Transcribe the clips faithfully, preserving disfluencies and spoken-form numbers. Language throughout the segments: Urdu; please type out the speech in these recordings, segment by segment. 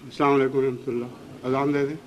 अस्सलाम वालेकुम रहमतुल्लाह। अज़ान दे दें।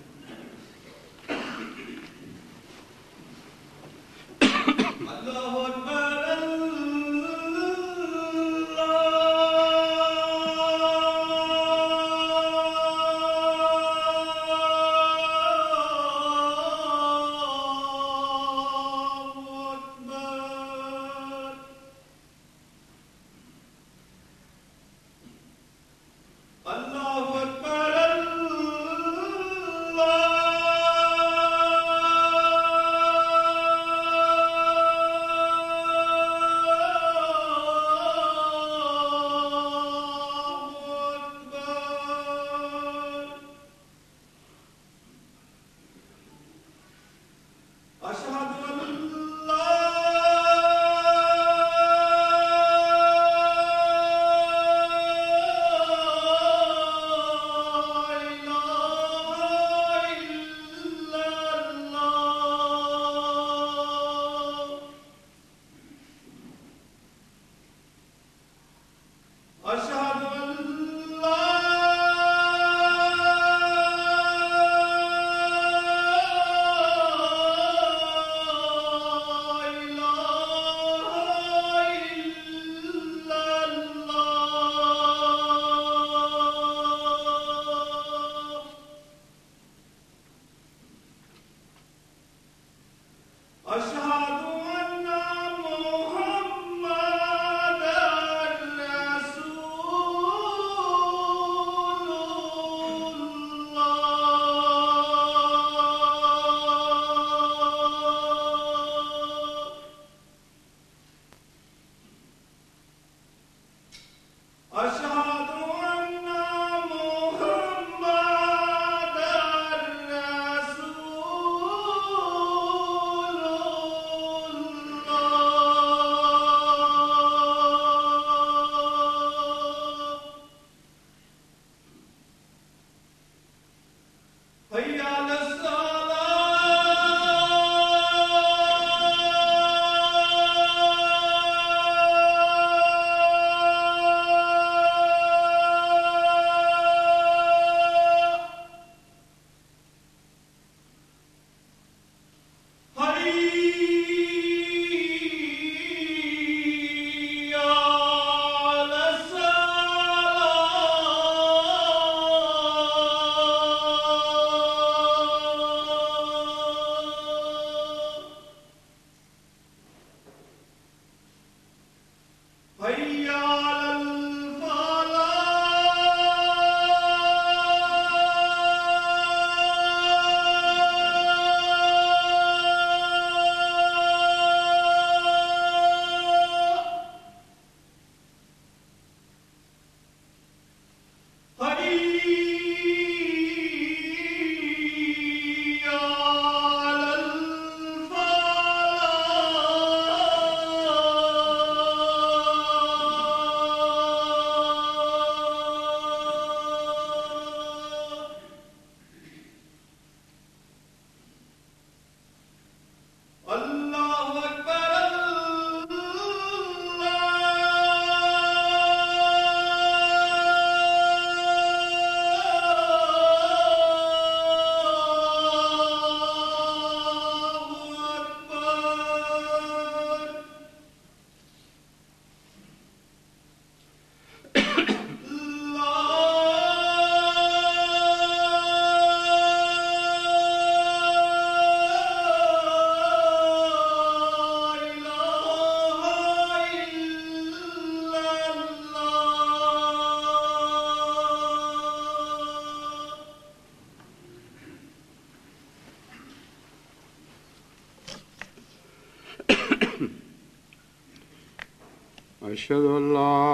أشهد أن لا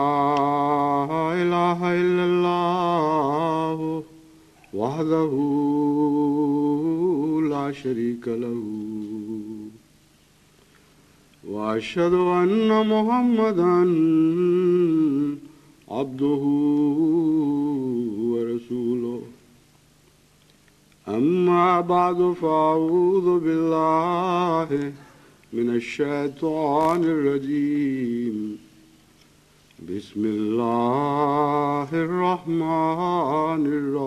إله إلا الله وحده لا شريك له وأشهد أن محمدا عبده ورسوله أما بعد فأعوذ بالله من الشيطان الرجيم بسم الله الله الرحمن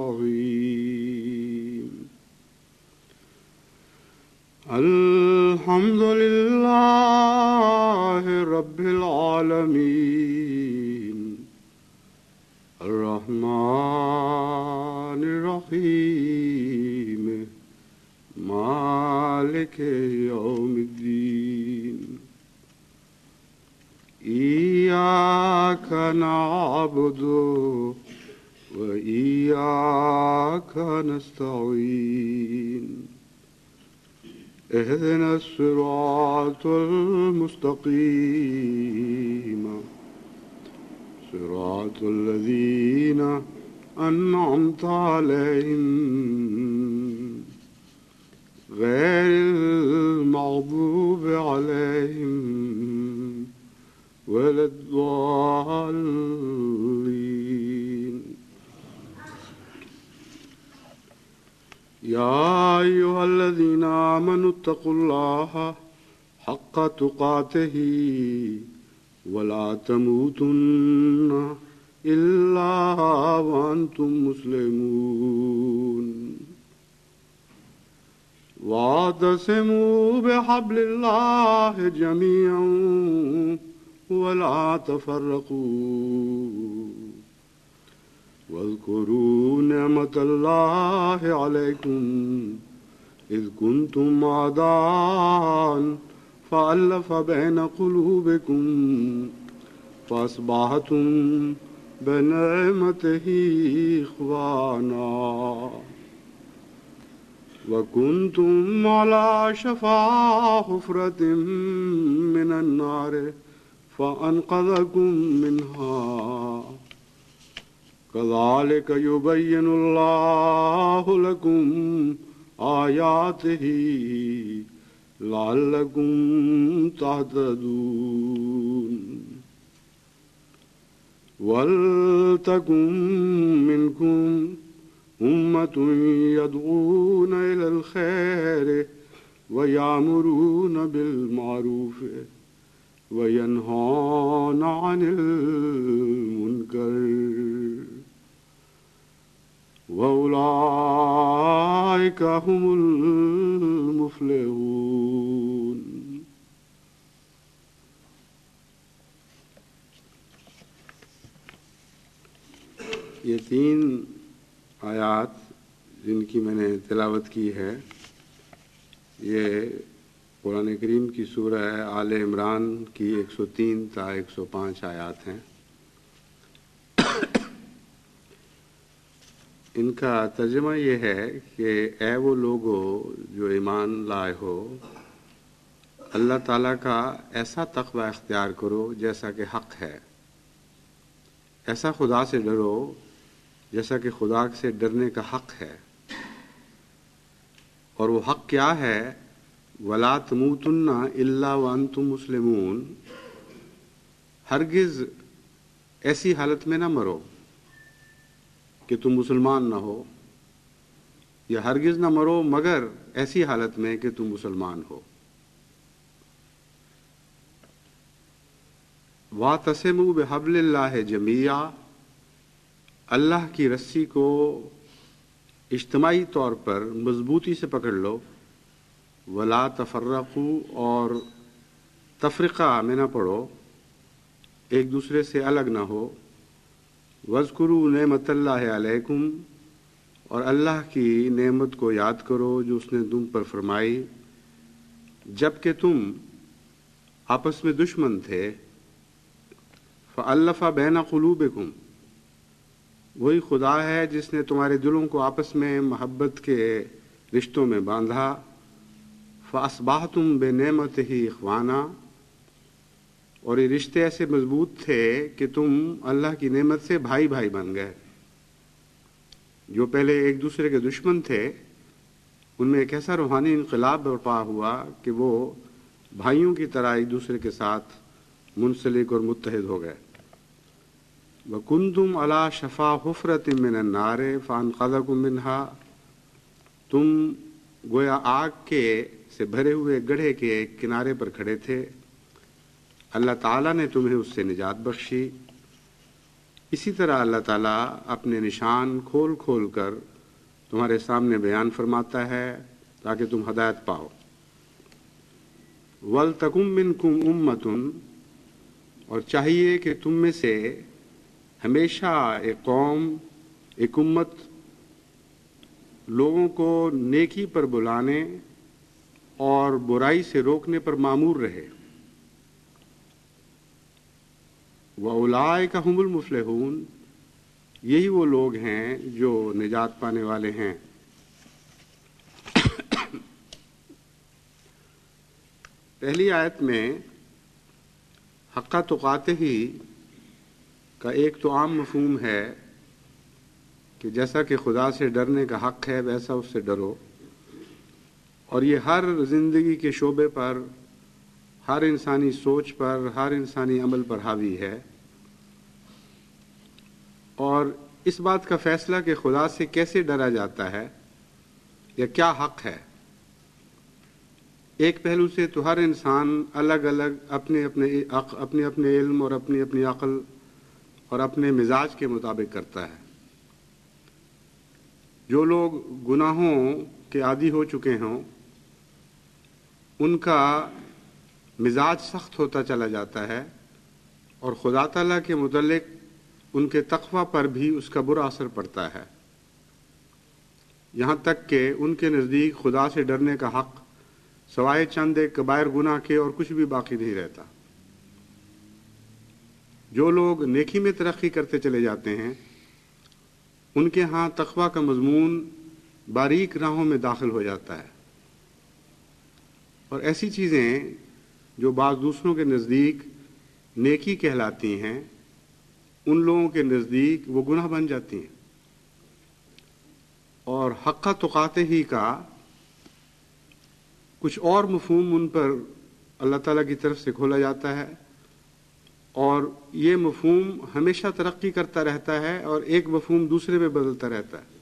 الرحيم الحمد لله رب العالمين الرحمن الرحيم مالك يوم الدين إياك نعبد وإياك نستعين اهدنا الصراط المستقيم صراط الذين أنعمت عليهم غير المغضوب عليهم ولا الضالين يا أيها الذين آمنوا اتقوا الله حق تقاته ولا تموتن إلا وأنتم مسلمون واعتصموا بحبل الله جميعا ولا تفرقوا واذكروا نعمة الله عليكم إذ كنتم أعداء فألف بين قلوبكم فأصبحتم بنعمته إخوانا وكنتم على شفا حفرة من النار فأنقذكم منها كذلك يبين الله لكم آياته لعلكم تهتدون ولتكن منكم أمة يدعون إلى الخير ويأمرون بالمعروف وينهون عن المنكر وأولئك هم المفلحون. یہ تین آیات جن کی میں نے تلاوت کی ہے یہ قرآن کریم کی سورہ آل عمران کی ایک سو تین تا ایک سو پانچ آیات ہیں. ان کا ترجمہ یہ ہے کہ اے وہ لوگو جو ایمان لائے ہو اللہ تعالیٰ کا ایسا تقوی اختیار کرو جیسا کہ حق ہے، ایسا خدا سے ڈرو جیسا کہ خدا سے ڈرنے کا حق ہے، اور وہ حق کیا ہے؟ وَلَا تَمُوتُنَّ إِلَّا وَأَنْتُمْ مُسْلِمُونَ، ہرگز ایسی حالت میں نہ مرو کہ تم مسلمان نہ ہو، یا ہرگز نہ مرو مگر ایسی حالت میں کہ تم مسلمان ہو. وَاعْتَصِمُوا بِحَبْلِ اللَّهِ جَمِيعًا، اللہ کی رسی کو اجتماعی طور پر مضبوطی سے پکڑ لو. ولا تفرقوا، اور تفرقہ میں نہ پڑو، ایک دوسرے سے الگ نہ ہو. واذکروا نعمت اللہ علیکم، اور اللہ کی نعمت کو یاد کرو جو اس نے تم پر فرمائی جب کہ تم آپس میں دشمن تھے. فألف بین قلوبکم، وہی خدا ہے جس نے تمہارے دلوں کو آپس میں محبت کے رشتوں میں باندھا. فَأَصْبَحْتُمْ بِنِعْمَتِهِ إِخْوَانًا، اور یہ رشتے ایسے مضبوط تھے کہ تم اللہ کی نعمت سے بھائی بھائی بن گئے. جو پہلے ایک دوسرے کے دشمن تھے ان میں ایک ایسا روحانی انقلاب برپا ہوا کہ وہ بھائیوں کی طرح ایک دوسرے کے ساتھ منسلک اور متحد ہو گئے. وَكُنْتُمْ عَلَى شَفَا حُفْرَةٍ مِّنَ النَّارِ فَأَنْقَذَكُم مِّنْهَا، تم گویا آگ کے سے بھرے ہوئے گڑھے کے کنارے پر کھڑے تھے، اللہ تعالیٰ نے تمہیں اس سے نجات بخشی. اسی طرح اللہ تعالیٰ اپنے نشان کھول کھول کر تمہارے سامنے بیان فرماتا ہے تاکہ تم ہدایت پاؤ۔ وَلْتَكُن مِّنكُمْ أُمَّةٌ، اور چاہیے کہ تم میں سے ہمیشہ ایک قوم، ایک امت لوگوں کو نیکی پر بلانے اور برائی سے روکنے پر مامور رہے۔ وَأُولَٰئِكَ هُمُ الْمُفْلِحُونَ، یہی وہ لوگ ہیں جو نجات پانے والے ہیں۔ پہلی آیت میں حق تقاتہ کا ایک تو عام مفہوم ہے کہ جیسا کہ خدا سے ڈرنے کا حق ہے ویسا اس سے ڈرو، اور یہ ہر زندگی کے شعبے پر، ہر انسانی سوچ پر، ہر انسانی عمل پر حاوی ہے۔ اور اس بات کا فیصلہ کہ خدا سے کیسے ڈرا جاتا ہے یا کیا حق ہے، ایک پہلو سے تو ہر انسان الگ الگ اپنے اپنے اپنے اپنے علم اور اپنی اپنی عقل اور اپنے مزاج کے مطابق کرتا ہے۔ جو لوگ گناہوں کے عادی ہو چکے ہوں ان کا مزاج سخت ہوتا چلا جاتا ہے، اور خدا تعالیٰ کے متعلق ان کے تقوی پر بھی اس کا برا اثر پڑتا ہے، یہاں تک کہ ان کے نزدیک خدا سے ڈرنے کا حق سوائے چند ایک کبائر گناہ کے اور کچھ بھی باقی نہیں رہتا۔ جو لوگ نیکی میں ترقی کرتے چلے جاتے ہیں ان کے ہاں تقوی کا مضمون باریک راہوں میں داخل ہو جاتا ہے، اور ایسی چیزیں جو بعض دوسروں کے نزدیک نیکی کہلاتی ہیں ان لوگوں کے نزدیک وہ گناہ بن جاتی ہیں، اور حق تقاتہ ہی کا کچھ اور مفہوم ان پر اللہ تعالیٰ کی طرف سے کھولا جاتا ہے، اور یہ مفہوم ہمیشہ ترقی کرتا رہتا ہے اور ایک مفہوم دوسرے میں بدلتا رہتا ہے۔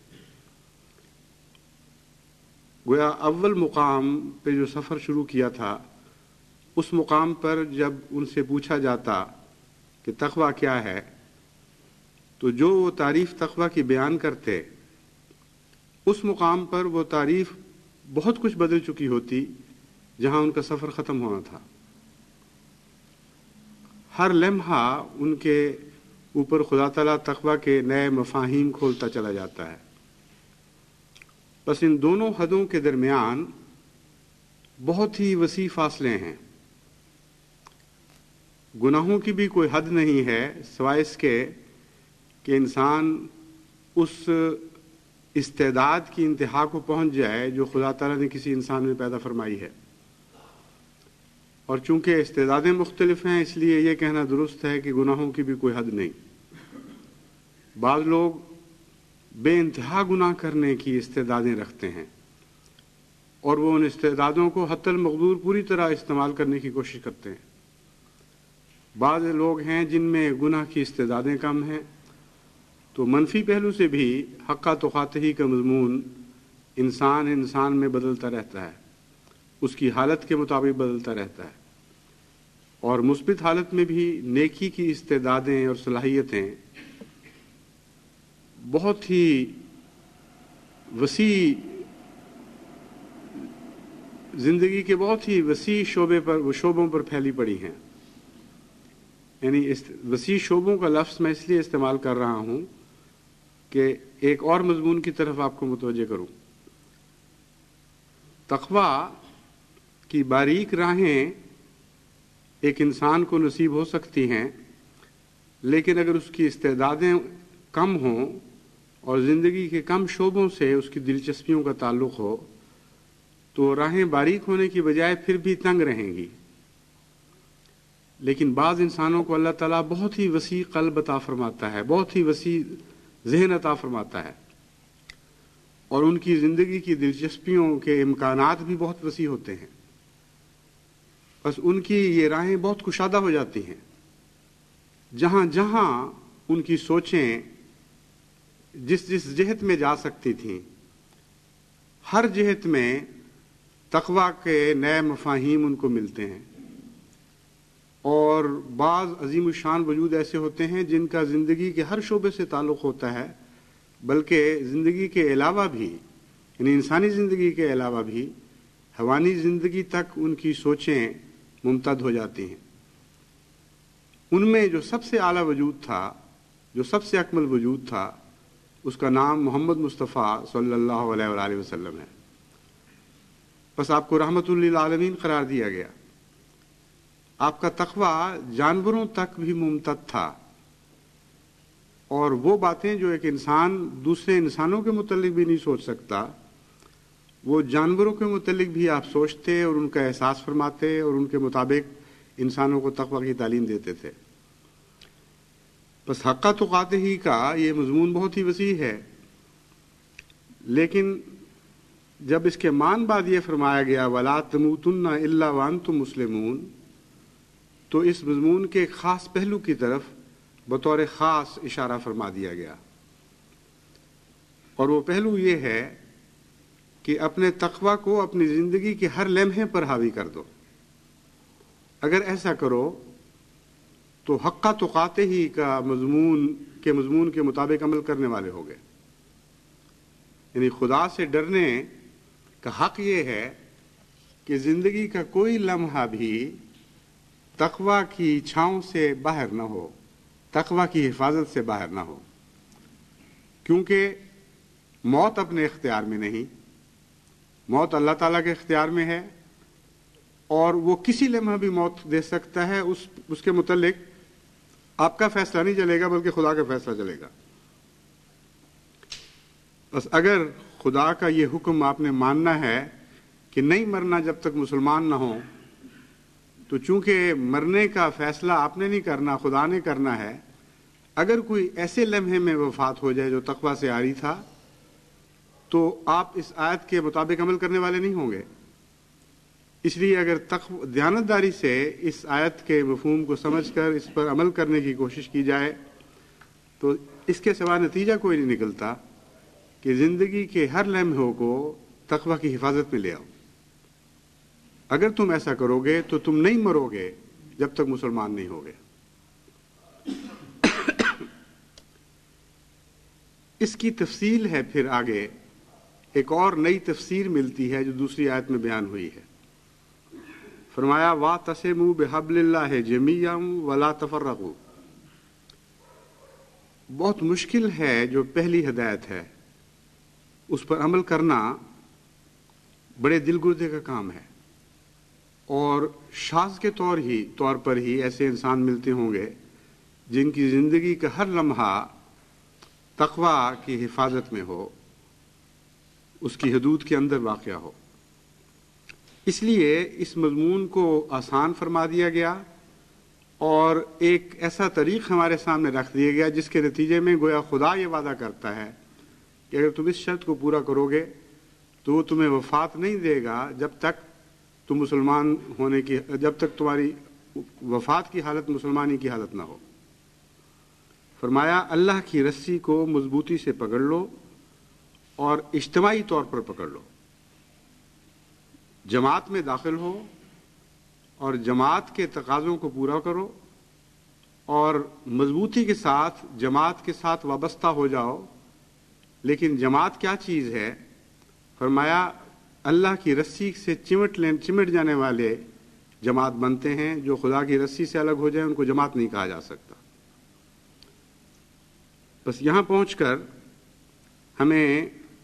گویا اول مقام پہ جو سفر شروع کیا تھا اس مقام پر جب ان سے پوچھا جاتا کہ تقویٰ کیا ہے تو جو وہ تعریف تقویٰ کی بیان کرتے اس مقام پر وہ تعریف بہت کچھ بدل چکی ہوتی جہاں ان کا سفر ختم ہونا تھا۔ ہر لمحہ ان کے اوپر خدا تعالیٰ تقویٰ کے نئے مفاہیم کھولتا چلا جاتا ہے۔ بس ان دونوں حدوں کے درمیان بہت ہی وسیع فاصلے ہیں۔ گناہوں کی بھی کوئی حد نہیں ہے سوائے اس کے کہ انسان اس استعداد کی انتہا کو پہنچ جائے جو خدا تعالیٰ نے کسی انسان میں پیدا فرمائی ہے، اور چونکہ استعدادیں مختلف ہیں اس لیے یہ کہنا درست ہے کہ گناہوں کی بھی کوئی حد نہیں۔ بعض لوگ بے انتہا گناہ کرنے کی استعدادیں رکھتے ہیں اور وہ ان استعدادوں کو حتی المقدور پوری طرح استعمال کرنے کی کوشش کرتے ہیں۔ بعض لوگ ہیں جن میں گناہ کی استعدادیں کم ہیں، تو منفی پہلو سے بھی حق تقاتہ کا مضمون انسان انسان میں بدلتا رہتا ہے، اس کی حالت کے مطابق بدلتا رہتا ہے، اور مثبت حالت میں بھی نیکی کی استعدادیں اور صلاحیتیں بہت ہی وسیع زندگی کے بہت ہی وسیع شعبے پر شعبوں پر پھیلی پڑی ہیں۔ یعنی وسیع شعبوں کا لفظ میں اس لیے استعمال کر رہا ہوں کہ ایک اور مضمون کی طرف آپ کو متوجہ کروں۔ تقویٰ کی باریک راہیں ایک انسان کو نصیب ہو سکتی ہیں، لیکن اگر اس کی استعدادیں کم ہوں اور زندگی کے کم شعبوں سے اس کی دلچسپیوں کا تعلق ہو تو راہیں باریک ہونے کی بجائے پھر بھی تنگ رہیں گی۔ لیکن بعض انسانوں کو اللہ تعالیٰ بہت ہی وسیع قلب عطا فرماتا ہے، بہت ہی وسیع ذہن عطا فرماتا ہے، اور ان کی زندگی کی دلچسپیوں کے امکانات بھی بہت وسیع ہوتے ہیں۔ بس ان کی یہ راہیں بہت کشادہ ہو جاتی ہیں، جہاں جہاں ان کی سوچیں جس جس جہت میں جا سکتی تھیں ہر جہت میں تقویٰ کے نئے مفاہیم ان کو ملتے ہیں۔ اور بعض عظیم الشان وجود ایسے ہوتے ہیں جن کا زندگی کے ہر شعبے سے تعلق ہوتا ہے، بلکہ زندگی کے علاوہ بھی، یعنی انسانی زندگی کے علاوہ بھی حیوانی زندگی تک ان کی سوچیں ممتد ہو جاتی ہیں۔ ان میں جو سب سے اعلیٰ وجود تھا، جو سب سے اکمل وجود تھا، اس کا نام محمد مصطفیٰ صلی اللہ علیہ وآلہ وسلم ہے۔ بس آپ کو رحمت للعالمین قرار دیا گیا۔ آپ کا تقویٰ جانوروں تک بھی ممتد تھا، اور وہ باتیں جو ایک انسان دوسرے انسانوں کے متعلق بھی نہیں سوچ سکتا، وہ جانوروں کے متعلق بھی آپ سوچتے اور ان کا احساس فرماتے اور ان کے مطابق انسانوں کو تقویٰ کی تعلیم دیتے تھے۔ بس حق تقاتہ ہی کا یہ مضمون بہت ہی وسیع ہے، لیکن جب اس کے مان بعد یہ فرمایا گیا وَلَا تَمُوتُنَّ إِلَّا وَأَنْتُمْ مُسْلِمُونَ، تو اس مضمون کے ایک خاص پہلو کی طرف بطور خاص اشارہ فرما دیا گیا، اور وہ پہلو یہ ہے کہ اپنے تقویٰ کو اپنی زندگی کے ہر لمحے پر حاوی کر دو۔ اگر ایسا کرو تو حق تقاتہ ہی کا مضمون کے مضمون کے مطابق عمل کرنے والے ہو گئے۔ یعنی خدا سے ڈرنے کا حق یہ ہے کہ زندگی کا کوئی لمحہ بھی تقویٰ کی چھاؤں سے باہر نہ ہو، تقویٰ کی حفاظت سے باہر نہ ہو، کیونکہ موت اپنے اختیار میں نہیں، موت اللہ تعالیٰ کے اختیار میں ہے، اور وہ کسی لمحہ بھی موت دے سکتا ہے۔ اس اس کے متعلق آپ کا فیصلہ نہیں چلے گا، بلکہ خدا کا فیصلہ چلے گا۔ بس اگر خدا کا یہ حکم آپ نے ماننا ہے کہ نہیں مرنا جب تک مسلمان نہ ہوں، تو چونکہ مرنے کا فیصلہ آپ نے نہیں کرنا، خدا نے کرنا ہے۔ اگر کوئی ایسے لمحے میں وفات ہو جائے جو تقویٰ سے عاری تھا، تو آپ اس آیت کے مطابق عمل کرنے والے نہیں ہوں گے۔ اس لیے اگر دیانتداری سے اس آیت کے مفہوم کو سمجھ کر اس پر عمل کرنے کی کوشش کی جائے تو اس کے سوا نتیجہ کوئی نہیں نکلتا کہ زندگی کے ہر لمحوں کو تقویٰ کی حفاظت میں لے آؤ۔ اگر تم ایسا کرو گے تو تم نہیں مرو گے جب تک مسلمان نہیں ہوگے۔ اس کی تفصیل ہے، پھر آگے ایک اور نئی تفسیر ملتی ہے جو دوسری آیت میں بیان ہوئی ہے۔ فرمایا وَاعْتَصِمُوا بِحَبْلِ اللَّهِ جَمِيعًا وَلَا تَفَرَّقُوا۔ بہت مشکل ہے جو پہلی ہدایت ہے، اس پر عمل کرنا بڑے دل گردے کا کام ہے، اور شاذ کے طور ہی طور پر ہی ایسے انسان ملتے ہوں گے جن کی زندگی کا ہر لمحہ تقویٰ کی حفاظت میں ہو، اس کی حدود کے اندر واقع ہو۔ اس لیے اس مضمون کو آسان فرما دیا گیا، اور ایک ایسا طریق ہمارے سامنے رکھ دیا گیا جس کے نتیجے میں گویا خدا یہ وعدہ کرتا ہے کہ اگر تم اس شرط کو پورا کرو گے تو وہ تمہیں وفات نہیں دے گا جب تک تم مسلمان ہونے کی جب تک تمہاری وفات کی حالت مسلمانی کی حالت نہ ہو۔ فرمایا اللہ کی رسی کو مضبوطی سے پکڑ لو اور اجتماعی طور پر پکڑ لو، جماعت میں داخل ہو اور جماعت کے تقاضوں کو پورا کرو، اور مضبوطی کے ساتھ جماعت کے ساتھ وابستہ ہو جاؤ۔ لیکن جماعت کیا چیز ہے؟ فرمایا اللہ کی رسی سے چمٹ لیں چمٹ جانے والے جماعت بنتے ہیں، جو خدا کی رسی سے الگ ہو جائیں ان کو جماعت نہیں کہا جا سکتا۔ بس یہاں پہنچ کر ہمیں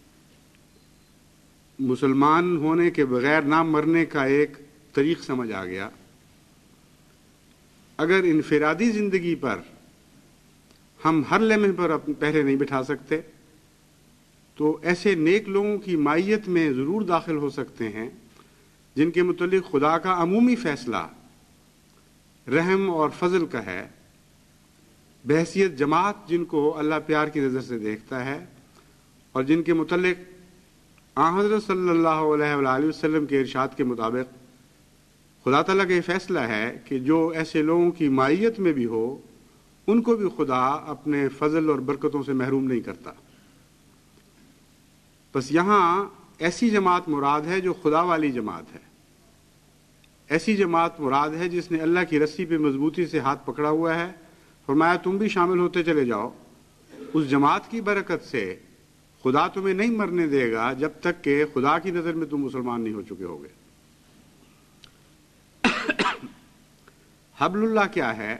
مسلمان ہونے کے بغیر نہ مرنے کا ایک طریق سمجھ آ گیا۔ اگر انفرادی زندگی پر ہم ہر لمحے پر پہلے نہیں بٹھا سکتے تو ایسے نیک لوگوں کی معیت میں ضرور داخل ہو سکتے ہیں جن کے متعلق خدا کا عمومی فیصلہ رحم اور فضل کا ہے، بحیثیت جماعت جن کو اللہ پیار کی نظر سے دیکھتا ہے، اور جن کے متعلق آن حضرت صلی اللہ علیہ وآلہ وسلم کے ارشاد کے مطابق خدا تعالیٰ کا یہ فیصلہ ہے کہ جو ایسے لوگوں کی معیت میں بھی ہو ان کو بھی خدا اپنے فضل اور برکتوں سے محروم نہیں کرتا۔ بس یہاں ایسی جماعت مراد ہے جو خدا والی جماعت ہے، ایسی جماعت مراد ہے جس نے اللہ کی رسی پہ مضبوطی سے ہاتھ پکڑا ہوا ہے. فرمایا تم بھی شامل ہوتے چلے جاؤ. اس جماعت کی برکت سے خدا تمہیں نہیں مرنے دے گا جب تک کہ خدا کی نظر میں تم مسلمان نہیں ہو چکے ہوگے. حبل اللہ کیا ہے؟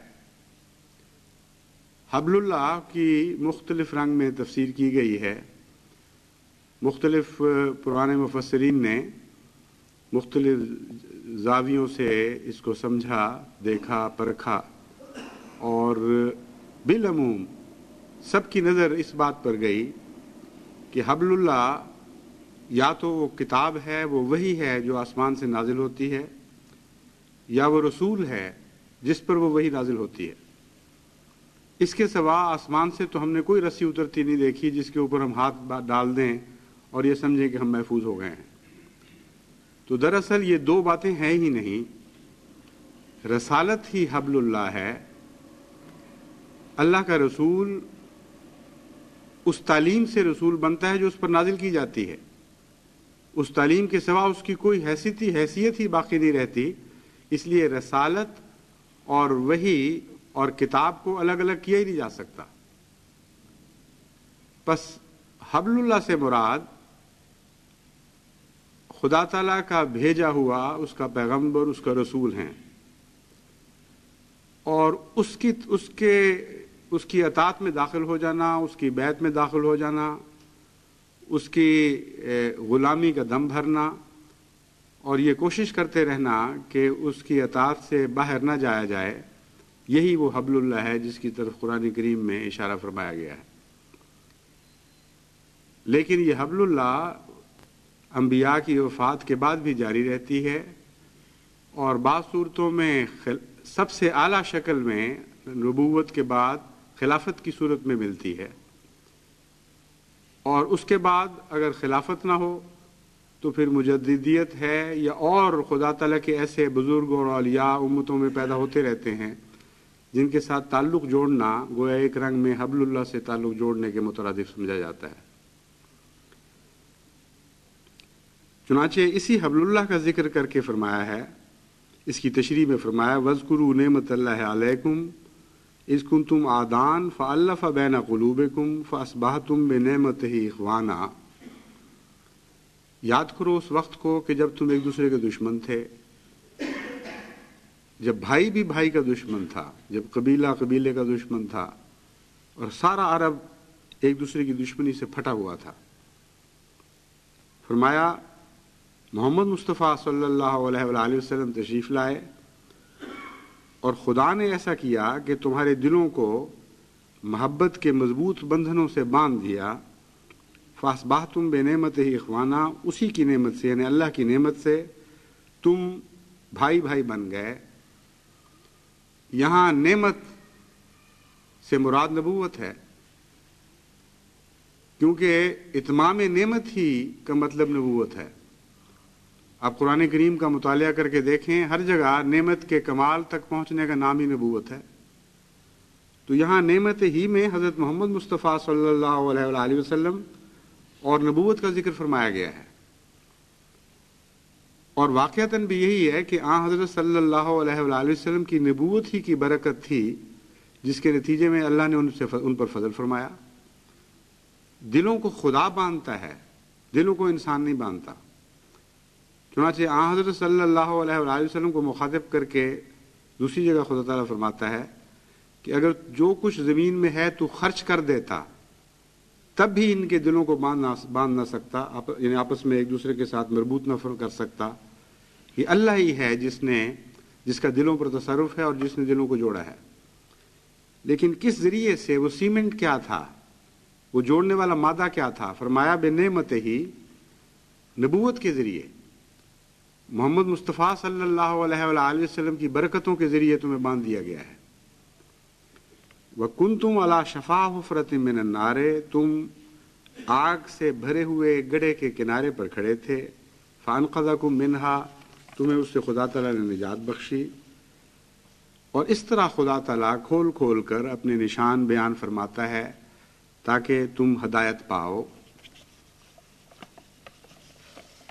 حبل اللہ کی مختلف رنگ میں تفسیر کی گئی ہے. مختلف پرانے مفسرین نے مختلف زاویوں سے اس کو سمجھا، دیکھا، پرکھا، اور بالعموم سب کی نظر اس بات پر گئی کہ حبل اللہ یا تو وہ کتاب ہے، وہ وحی ہے جو آسمان سے نازل ہوتی ہے، یا وہ رسول ہے جس پر وہ وحی نازل ہوتی ہے. اس کے سوا آسمان سے تو ہم نے کوئی رسی اترتی نہیں دیکھی جس کے اوپر ہم ہاتھ ڈال دیں اور یہ سمجھیں کہ ہم محفوظ ہو گئے ہیں. تو دراصل یہ دو باتیں ہیں ہی نہیں. رسالت ہی حبل اللہ ہے. اللہ کا رسول اس تعلیم سے رسول بنتا ہے جو اس پر نازل کی جاتی ہے. اس تعلیم کے سوا اس کی کوئی حیثیت ہی حیثیت ہی باقی نہیں رہتی. اس لیے رسالت اور وحی اور کتاب کو الگ الگ کیا ہی نہیں جا سکتا. پس حبل اللہ سے مراد خدا تعالیٰ کا بھیجا ہوا اس کا پیغمبر، اس کا رسول ہیں، اور اس کی اس کے اس کی اطاعت میں داخل ہو جانا، اس کی بیعت میں داخل ہو جانا، اس کی غلامی کا دم بھرنا، اور یہ کوشش کرتے رہنا کہ اس کی اطاعت سے باہر نہ جایا جائے، یہی وہ حبل اللہ ہے جس کی طرف قرآن کریم میں اشارہ فرمایا گیا ہے. لیکن یہ حبل اللہ انبیاء کی وفات کے بعد بھی جاری رہتی ہے، اور بعض صورتوں میں سب سے اعلیٰ شکل میں نبوت کے بعد خلافت کی صورت میں ملتی ہے. اور اس کے بعد اگر خلافت نہ ہو تو پھر مجددیت ہے، یا اور خدا تعالیٰ کے ایسے بزرگ اور اولیاء امتوں میں پیدا ہوتے رہتے ہیں جن کے ساتھ تعلق جوڑنا گویا ایک رنگ میں حبل اللہ سے تعلق جوڑنے کے مترادف سمجھا جاتا ہے. چنانچہ اسی حبل اللہ کا ذکر کر کے فرمایا ہے، اس کی تشریح میں فرمایا وَاذْكُرُوا نِعْمَتَ اللَّهِ عَلَيْكُمْ إِذْ كُنْتُمْ أَعْدَاءً فَأَلَّفَ بَيْنَ قُلُوبِكُمْ فَأَصْبَحْتُمْ بِنِعْمَتِهِ إِخْوَانًا. یاد کرو اس وقت کو کہ جب تم ایک دوسرے کے دشمن تھے، جب بھائی بھی بھائی کا دشمن تھا، جب قبیلہ قبیلے کا دشمن تھا، اور سارا عرب ایک دوسرے کی دشمنی سے پھٹا ہوا تھا. فرمایا محمد مصطفیٰ صلی اللہ علیہ وآلہ وسلم تشریف لائے، اور خدا نے ایسا کیا کہ تمہارے دلوں کو محبت کے مضبوط بندھنوں سے باندھ دیا. فَأَصْبَحْتُمْ بِنِعْمَتِهِ إِخْوَانًا، اسی کی نعمت سے یعنی اللہ کی نعمت سے تم بھائی بھائی بن گئے. یہاں نعمت سے مراد نبوت ہے، کیونکہ اتمام نعمت ہی کا مطلب نبوت ہے. آپ قرآن کریم کا مطالعہ کر کے دیکھیں، ہر جگہ نعمت کے کمال تک پہنچنے کا نام ہی نبوت ہے. تو یہاں نعمت ہی میں حضرت محمد مصطفیٰ صلی اللہ علیہ وآلہ وسلم اور نبوت کا ذکر فرمایا گیا ہے. اور واقعتاً بھی یہی ہے کہ آن حضرت صلی اللہ علیہ وآلہ وسلم کی نبوت ہی کی برکت تھی جس کے نتیجے میں اللہ نے ان سے ان پر فضل فرمایا. دلوں کو خدا باندھتا ہے، دلوں کو انسان نہیں باندھتا. چنانچہ آن حضرت صلی اللہ علیہ وآلہ وسلم کو مخاطب کر کے دوسری جگہ خدا تعالیٰ فرماتا ہے کہ اگر جو کچھ زمین میں ہے تو خرچ کر دیتا تب بھی ان کے دلوں کو باندھ باندھ نہ سکتا، یعنی آپس میں ایک دوسرے کے ساتھ مربوط نہ کر سکتا. یہ اللہ ہی ہے جس نے جس کا دلوں پر تصرف ہے اور جس نے دلوں کو جوڑا ہے. لیکن کس ذریعے سے؟ وہ سیمنٹ کیا تھا، وہ جوڑنے والا مادہ کیا تھا؟ فرمایا بنعمت ہی، نبوت کے ذریعے، محمد مصطفیٰ صلی اللہ علیہ وآلہ وسلم کی برکتوں کے ذریعے تمہیں باندھ دیا گیا ہے. وَكُنْتُمْ عَلَى شَفَا حُفْرَةٍ مِّنَ النَّارِ، تم آگ سے بھرے ہوئے گڑھے کے کنارے پر کھڑے تھے. فَأَنْقَذَكُم مِّنْهَا، تمہیں اس سے خدا تعالیٰ نے نجات بخشی. اور اس طرح خدا تعالیٰ کھول کھول کر اپنے نشان بیان فرماتا ہے تاکہ تم ہدایت پاؤ.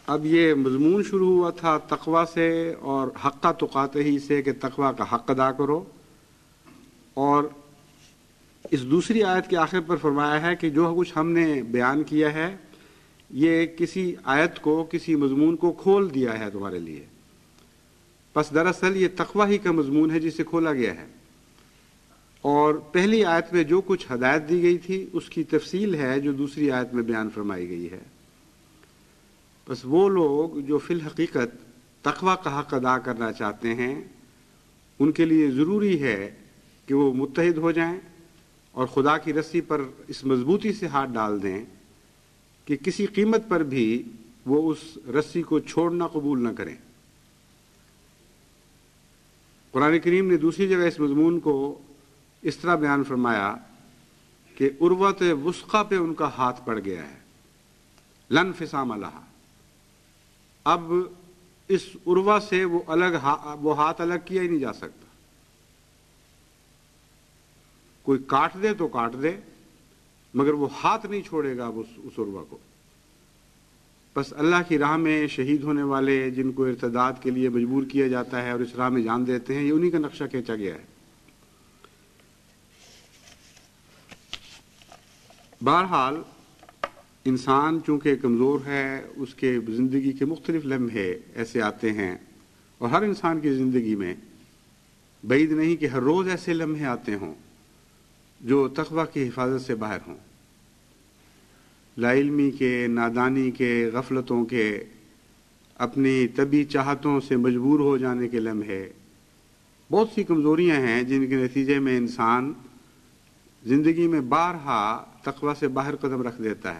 اب یہ مضمون شروع ہوا تھا تقوی سے اور حق تقاتہ سے کہ تقوی کا حق ادا کرو، اور اس دوسری آیت کے آخر پر فرمایا ہے کہ جو کچھ ہم نے بیان کیا ہے یہ کسی آیت کو، کسی مضمون کو کھول دیا ہے تمہارے لیے، پس دراصل یہ تقوی ہی کا مضمون ہے جسے کھولا گیا ہے، اور پہلی آیت میں جو کچھ ہدایت دی گئی تھی اس کی تفصیل ہے جو دوسری آیت میں بیان فرمائی گئی ہے۔ بس وہ لوگ جو فی الحقیقت تقوی کا حق ادا کرنا چاہتے ہیں ان کے لیے ضروری ہے کہ وہ متحد ہو جائیں اور خدا کی رسی پر اس مضبوطی سے ہاتھ ڈال دیں کہ کسی قیمت پر بھی وہ اس رسی کو چھوڑنا قبول نہ کریں۔ قرآن کریم نے دوسری جگہ اس مضمون کو اس طرح بیان فرمایا کہ عروۃ وثقی پہ ان کا ہاتھ پڑ گیا ہے، لن انفصام لہا، اب اس عروہ سے وہ الگ وہ ہاتھ الگ کیا ہی نہیں جا سکتا، کوئی کاٹ دے تو کاٹ دے مگر وہ ہاتھ نہیں چھوڑے گا اس اس عروہ کو۔ بس اللہ کی راہ میں شہید ہونے والے جن کو ارتداد کے لیے مجبور کیا جاتا ہے اور اس راہ میں جان دیتے ہیں، یہ انہی کا نقشہ کھینچا گیا ہے۔ بہرحال انسان چونکہ کمزور ہے، اس کے زندگی کے مختلف لمحے ایسے آتے ہیں، اور ہر انسان کی زندگی میں بعید نہیں کہ ہر روز ایسے لمحے آتے ہوں جو تقوی کی حفاظت سے باہر ہوں، لا علمی کے، نادانی کے، غفلتوں کے، اپنی طبی چاہتوں سے مجبور ہو جانے کے لمحے، بہت سی کمزوریاں ہیں جن کے نتیجے میں انسان زندگی میں بارہا تقوی سے باہر قدم رکھ دیتا ہے۔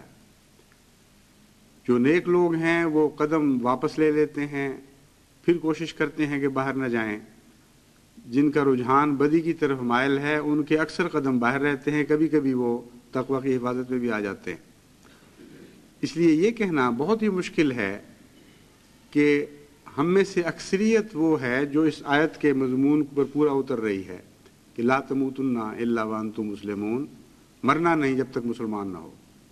جو نیک لوگ ہیں وہ قدم واپس لے لیتے ہیں، پھر کوشش کرتے ہیں کہ باہر نہ جائیں، جن کا رجحان بدی کی طرف مائل ہے ان کے اکثر قدم باہر رہتے ہیں، کبھی کبھی وہ تقوی کی حفاظت میں بھی آ جاتے ہیں۔ اس لیے یہ کہنا بہت ہی مشکل ہے کہ ہم میں سے اکثریت وہ ہے جو اس آیت کے مضمون پر پورا اتر رہی ہے کہ لا تموتن الا وانتم مسلمون، مرنا نہیں جب تک مسلمان نہ ہو۔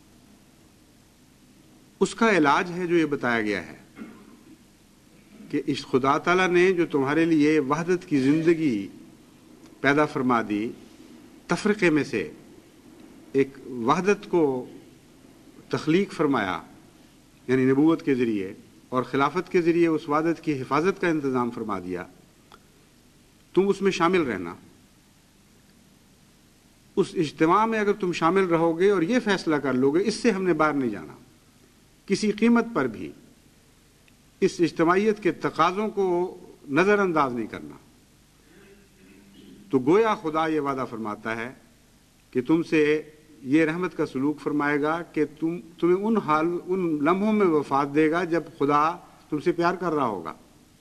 اس کا علاج ہے جو یہ بتایا گیا ہے کہ اس خدا تعالیٰ نے جو تمہارے لیے وحدت کی زندگی پیدا فرما دی، تفرقے میں سے ایک وحدت کو تخلیق فرمایا، یعنی نبوت کے ذریعے اور خلافت کے ذریعے اس وحدت کی حفاظت کا انتظام فرما دیا، تم اس میں شامل رہنا۔ اس اجتماع میں اگر تم شامل رہو گے اور یہ فیصلہ کر لو گے اس سے ہم نے باہر نہیں جانا، کسی قیمت پر بھی اس اجتماعیت کے تقاضوں کو نظر انداز نہیں کرنا، تو گویا خدا یہ وعدہ فرماتا ہے کہ تم سے یہ رحمت کا سلوک فرمائے گا کہ تم تمہیں ان حال ان لمحوں میں وفات دے گا جب خدا تم سے پیار کر رہا ہوگا۔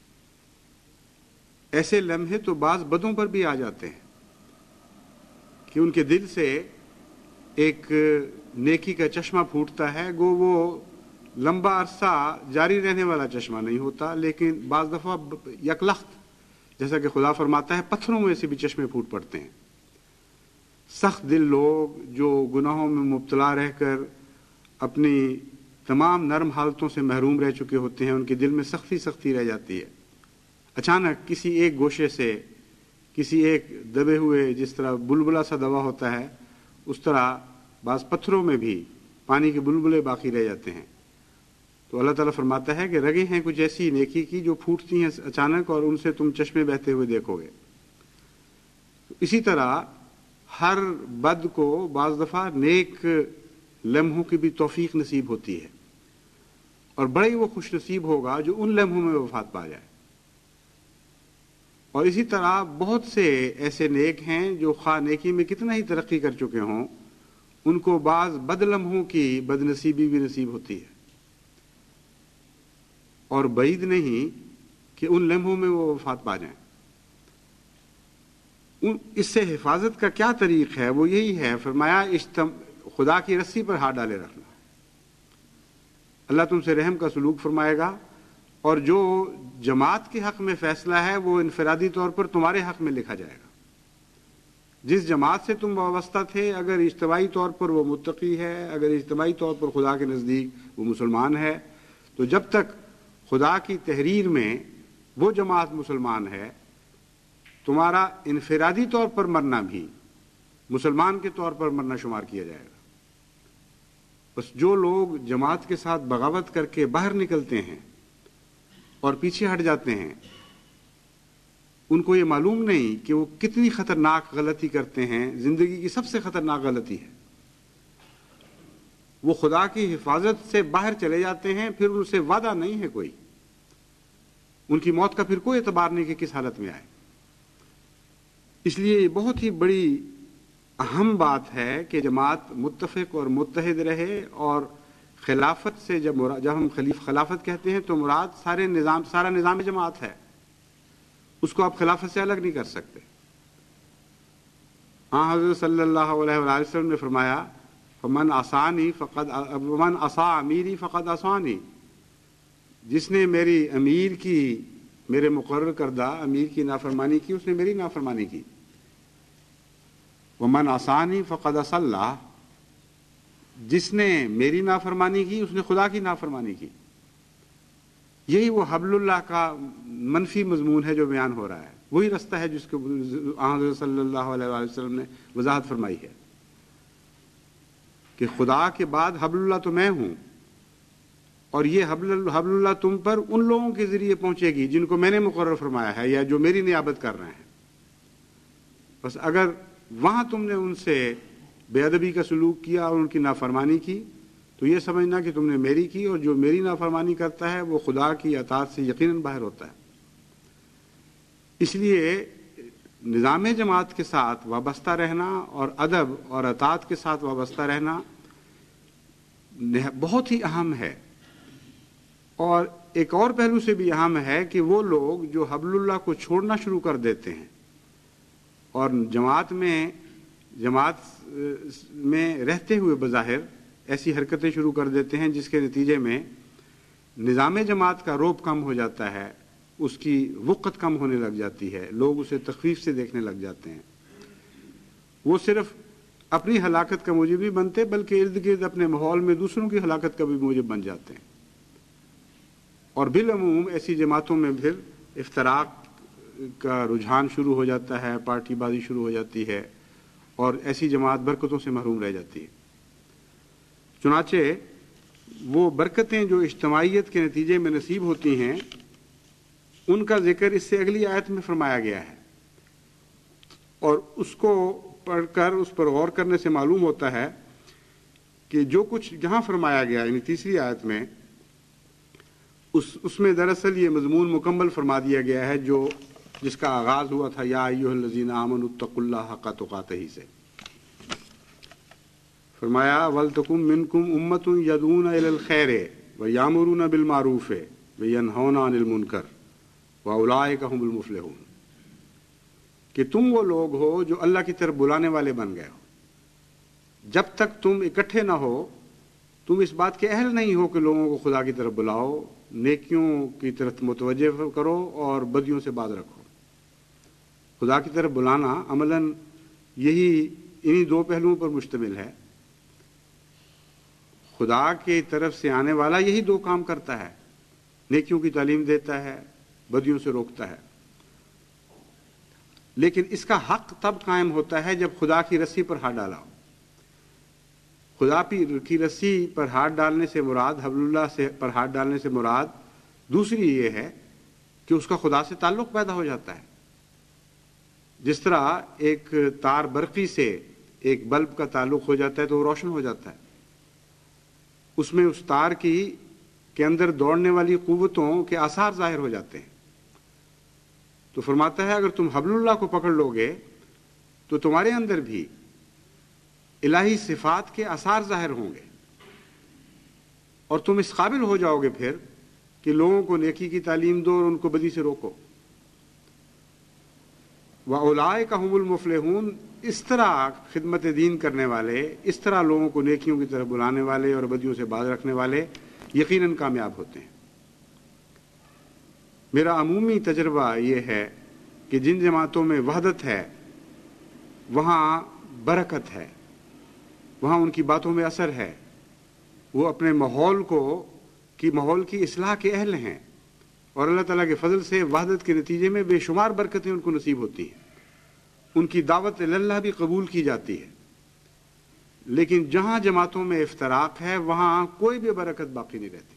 ایسے لمحے تو بعض بدوں پر بھی آ جاتے ہیں کہ ان کے دل سے ایک نیکی کا چشمہ پھوٹتا ہے، گو وہ لمبا عرصہ جاری رہنے والا چشمہ نہیں ہوتا، لیکن بعض دفعہ یکلخت، جیسا کہ خدا فرماتا ہے، پتھروں میں سے بھی چشمے پھوٹ پڑتے ہیں۔ سخت دل لوگ جو گناہوں میں مبتلا رہ کر اپنی تمام نرم حالتوں سے محروم رہ چکے ہوتے ہیں، ان کے دل میں سختی سختی رہ جاتی ہے، اچانک کسی ایک گوشے سے، کسی ایک دبے ہوئے، جس طرح بلبلا سا دبا ہوتا ہے اس طرح بعض پتھروں میں بھی پانی کے بلبلے باقی رہ جاتے ہیں۔ تو اللہ تعالیٰ فرماتا ہے کہ رگیں ہیں کچھ ایسی نیکی کی جو پھوٹتی ہیں اچانک اور ان سے تم چشمے بہتے ہوئے دیکھو گے۔ اسی طرح ہر بد کو بعض دفعہ نیک لمحوں کی بھی توفیق نصیب ہوتی ہے، اور بڑا ہی وہ خوش نصیب ہوگا جو ان لمحوں میں وفات پا جائے۔ اور اسی طرح بہت سے ایسے نیک ہیں جو خواہ نیکی میں کتنا ہی ترقی کر چکے ہوں، ان کو بعض بد لمحوں کی بد نصیبی بھی نصیب ہوتی ہے، اور بعید نہیں کہ ان لمحوں میں وہ وفات پا جائیں۔ اس سے حفاظت کا کیا طریق ہے؟ وہ یہی ہے، فرمایا خدا کی رسی پر ہاتھ ڈالے رکھنا۔ اللہ تم سے رحم کا سلوک فرمائے گا، اور جو جماعت کے حق میں فیصلہ ہے وہ انفرادی طور پر تمہارے حق میں لکھا جائے گا۔ جس جماعت سے تم وابستہ تھے، اگر اجتماعی طور پر وہ متقی ہے، اگر اجتماعی طور پر خدا کے نزدیک وہ مسلمان ہے، تو جب تک خدا کی تحریر میں وہ جماعت مسلمان ہے، تمہارا انفرادی طور پر مرنا بھی مسلمان کے طور پر مرنا شمار کیا جائے گا۔ بس جو لوگ جماعت کے ساتھ بغاوت کر کے باہر نکلتے ہیں اور پیچھے ہٹ جاتے ہیں، ان کو یہ معلوم نہیں کہ وہ کتنی خطرناک غلطی کرتے ہیں، زندگی کی سب سے خطرناک غلطی ہے۔ وہ خدا کی حفاظت سے باہر چلے جاتے ہیں، پھر ان سے وعدہ نہیں ہے کوئی، ان کی موت کا پھر کوئی اعتبار نہیں کہ کس حالت میں آئے۔ اس لیے یہ بہت ہی بڑی اہم بات ہے کہ جماعت متفق اور متحد رہے، اور خلافت سے جب مراد جب ہم خلیف خلافت کہتے ہیں تو مراد سارے نظام سارا نظام جماعت ہے، اس کو آپ خلافت سے الگ نہیں کر سکتے۔ ہاں حضرت صلی اللہ علیہ وآلہ وسلم نے فرمایا فمن عصانی فقد من عصا امیری فقد عصانی، جس نے میری امیر کی میرے مقرر کردہ امیر کی نافرمانی کی، اس نے میری نافرمانی کی۔ ومن عصانی فقد عصى اللہ، جس نے میری نافرمانی کی اس نے خدا کی نافرمانی کی۔ یہی وہ حبل اللہ کا منفی مضمون ہے جو بیان ہو رہا ہے، وہی رستہ ہے جس کو حضرت صلی اللہ علیہ وآلہ وسلم نے وضاحت فرمائی ہے کہ خدا کے بعد حبل اللہ تو میں ہوں، اور یہ حبل حبل اللہ تم پر ان لوگوں کے ذریعے پہنچے گی جن کو میں نے مقرر فرمایا ہے یا جو میری نیابت کر رہے ہیں۔ بس اگر وہاں تم نے ان سے بے ادبی کا سلوک کیا اور ان کی نافرمانی کی تو یہ سمجھنا کہ تم نے میری کی، اور جو میری نافرمانی کرتا ہے وہ خدا کی اطاعت سے یقیناً باہر ہوتا ہے۔ اس لیے نظام جماعت کے ساتھ وابستہ رہنا اور ادب اور اطاعت کے ساتھ وابستہ رہنا بہت ہی اہم ہے، اور ایک اور پہلو سے بھی اہم ہے کہ وہ لوگ جو حبل اللہ کو چھوڑنا شروع کر دیتے ہیں اور جماعت میں جماعت میں رہتے ہوئے بظاہر ایسی حرکتیں شروع کر دیتے ہیں جس کے نتیجے میں نظام جماعت کا روب کم ہو جاتا ہے، اس کی وقت کم ہونے لگ جاتی ہے، لوگ اسے تخفیف سے دیکھنے لگ جاتے ہیں۔ وہ صرف اپنی ہلاکت کا موجب نہیں بنتے بلکہ ارد گرد اپنے ماحول میں دوسروں کی ہلاکت کا بھی موجب بن جاتے ہیں، اور بالعموم ایسی جماعتوں میں پھر افتراق کا رجحان شروع ہو جاتا ہے، پارٹی بازی شروع ہو جاتی ہے، اور ایسی جماعت برکتوں سے محروم رہ جاتی ہے۔ چنانچہ وہ برکتیں جو اجتماعیت کے نتیجے میں نصیب ہوتی ہیں ان کا ذکر اس سے اگلی آیت میں فرمایا گیا ہے، اور اس کو پڑھ کر اس پر غور کرنے سے معلوم ہوتا ہے کہ جو کچھ جہاں فرمایا گیا یعنی تیسری آیت میں اس اس میں دراصل یہ مضمون مکمل فرما دیا گیا ہے جو جس کا آغاز ہوا تھا یا ایھا الذین آمنوا اتقوا اللہ حق تقاتہ سے۔ فرمایا وَلْتَكُن مِّنكُمْ أُمَّةٌ يَدْعُونَ إِلَى الْخَيْرِ وَيَأْمُرُونَ بِالْمَعْرُوفِ وَيَنْهَوْنَ عَنِ الْمُنكَرِ وَأُولَٰئِكَ هُمُ الْمُفْلِحُونَ، کہ تم وہ لوگ ہو جو اللہ کی طرف بلانے والے بن گئے ہو۔ جب تک تم اکٹھے نہ ہو تم اس بات کے اہل نہیں ہو کہ لوگوں کو خدا کی طرف بلاؤ، نیکیوں کی طرف متوجہ کرو اور بدیوں سے باز رکھو۔ خدا کی طرف بلانا عملاً یہی انہی دو پہلوؤں پر مشتمل ہے۔ خدا کی طرف سے آنے والا یہی دو کام کرتا ہے، نیکیوں کی تعلیم دیتا ہے، بدیوں سے روکتا ہے، لیکن اس کا حق تب قائم ہوتا ہے جب خدا کی رسی پر ہاتھ ڈالا ہو۔ خدا کی رسی پر ہاتھ ڈالنے سے مراد حبل اللہ سے پر ہاتھ ڈالنے سے مراد دوسری یہ ہے کہ اس کا خدا سے تعلق پیدا ہو جاتا ہے۔ جس طرح ایک تار برقی سے ایک بلب کا تعلق ہو جاتا ہے تو وہ روشن ہو جاتا ہے، اس میں اس تار کی کے اندر دوڑنے والی قوتوں کے آثار ظاہر ہو جاتے ہیں۔ تو فرماتا ہے اگر تم حبل اللہ کو پکڑ لو گے تو تمہارے اندر بھی الہی صفات کے آثار ظاہر ہوں گے، اور تم اس قابل ہو جاؤ گے پھر کہ لوگوں کو نیکی کی تعلیم دو اور ان کو بدی سے روکو۔ وَأُولَٰئِكَ هُمُ الْمُفْلِحُونَ، اس طرح خدمت دین کرنے والے، اس طرح لوگوں کو نیکیوں کی طرف بلانے والے اور بدیوں سے باز رکھنے والے یقیناً کامیاب ہوتے ہیں۔ میرا عمومی تجربہ یہ ہے کہ جن جماعتوں میں وحدت ہے وہاں برکت ہے، وہاں ان کی باتوں میں اثر ہے، وہ اپنے ماحول کو کی ماحول کی اصلاح کے اہل ہیں، اور اللہ تعالیٰ کے فضل سے وحدت کے نتیجے میں بے شمار برکتیں ان کو نصیب ہوتی ہیں، ان کی دعوت اللہ بھی قبول کی جاتی ہے۔ لیکن جہاں جماعتوں میں افتراق ہے وہاں کوئی بھی برکت باقی نہیں رہتی،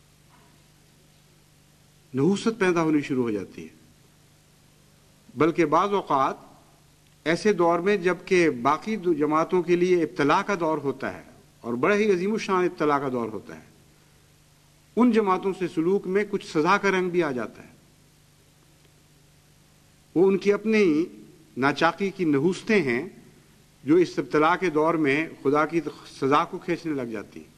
نحوست پیدا ہونی شروع ہو جاتی ہے۔ بلکہ بعض اوقات ایسے دور میں جب کہ باقی جماعتوں کے لیے ابتلا کا دور ہوتا ہے اور بڑا ہی عظیم الشان ابتلا کا دور ہوتا ہے، ان جماعتوں سے سلوک میں کچھ سزا کا رنگ بھی آ جاتا ہے۔ وہ ان کی اپنی ناچاقی کی نحوستیں ہیں جو اس ابتلا کے دور میں خدا کی سزا کو کھینچنے لگ جاتی ہیں۔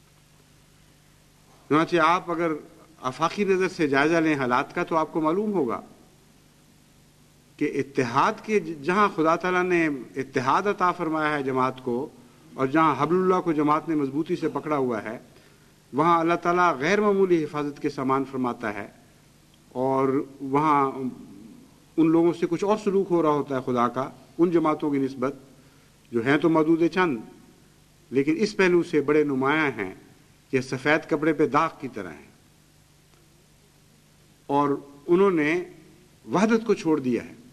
چنانچہ آپ اگر آفاقی نظر سے جائزہ لیں حالات کا تو آپ کو معلوم ہوگا کہ اتحاد کے جہاں خدا تعالیٰ نے اتحاد عطا فرمایا ہے جماعت کو، اور جہاں حبل اللہ کو جماعت نے مضبوطی سے پکڑا ہوا ہے، وہاں اللہ تعالیٰ غیر معمولی حفاظت کے سامان فرماتا ہے، اور وہاں ان لوگوں سے کچھ اور سلوک ہو رہا ہوتا ہے خدا کا ان جماعتوں کی نسبت جو ہیں تو معدود چند، لیکن اس پہلو سے بڑے نمایاں ہیں کہ سفید کپڑے پہ داغ کی طرح ہیں، اور انہوں نے وحدت کو چھوڑ دیا ہے۔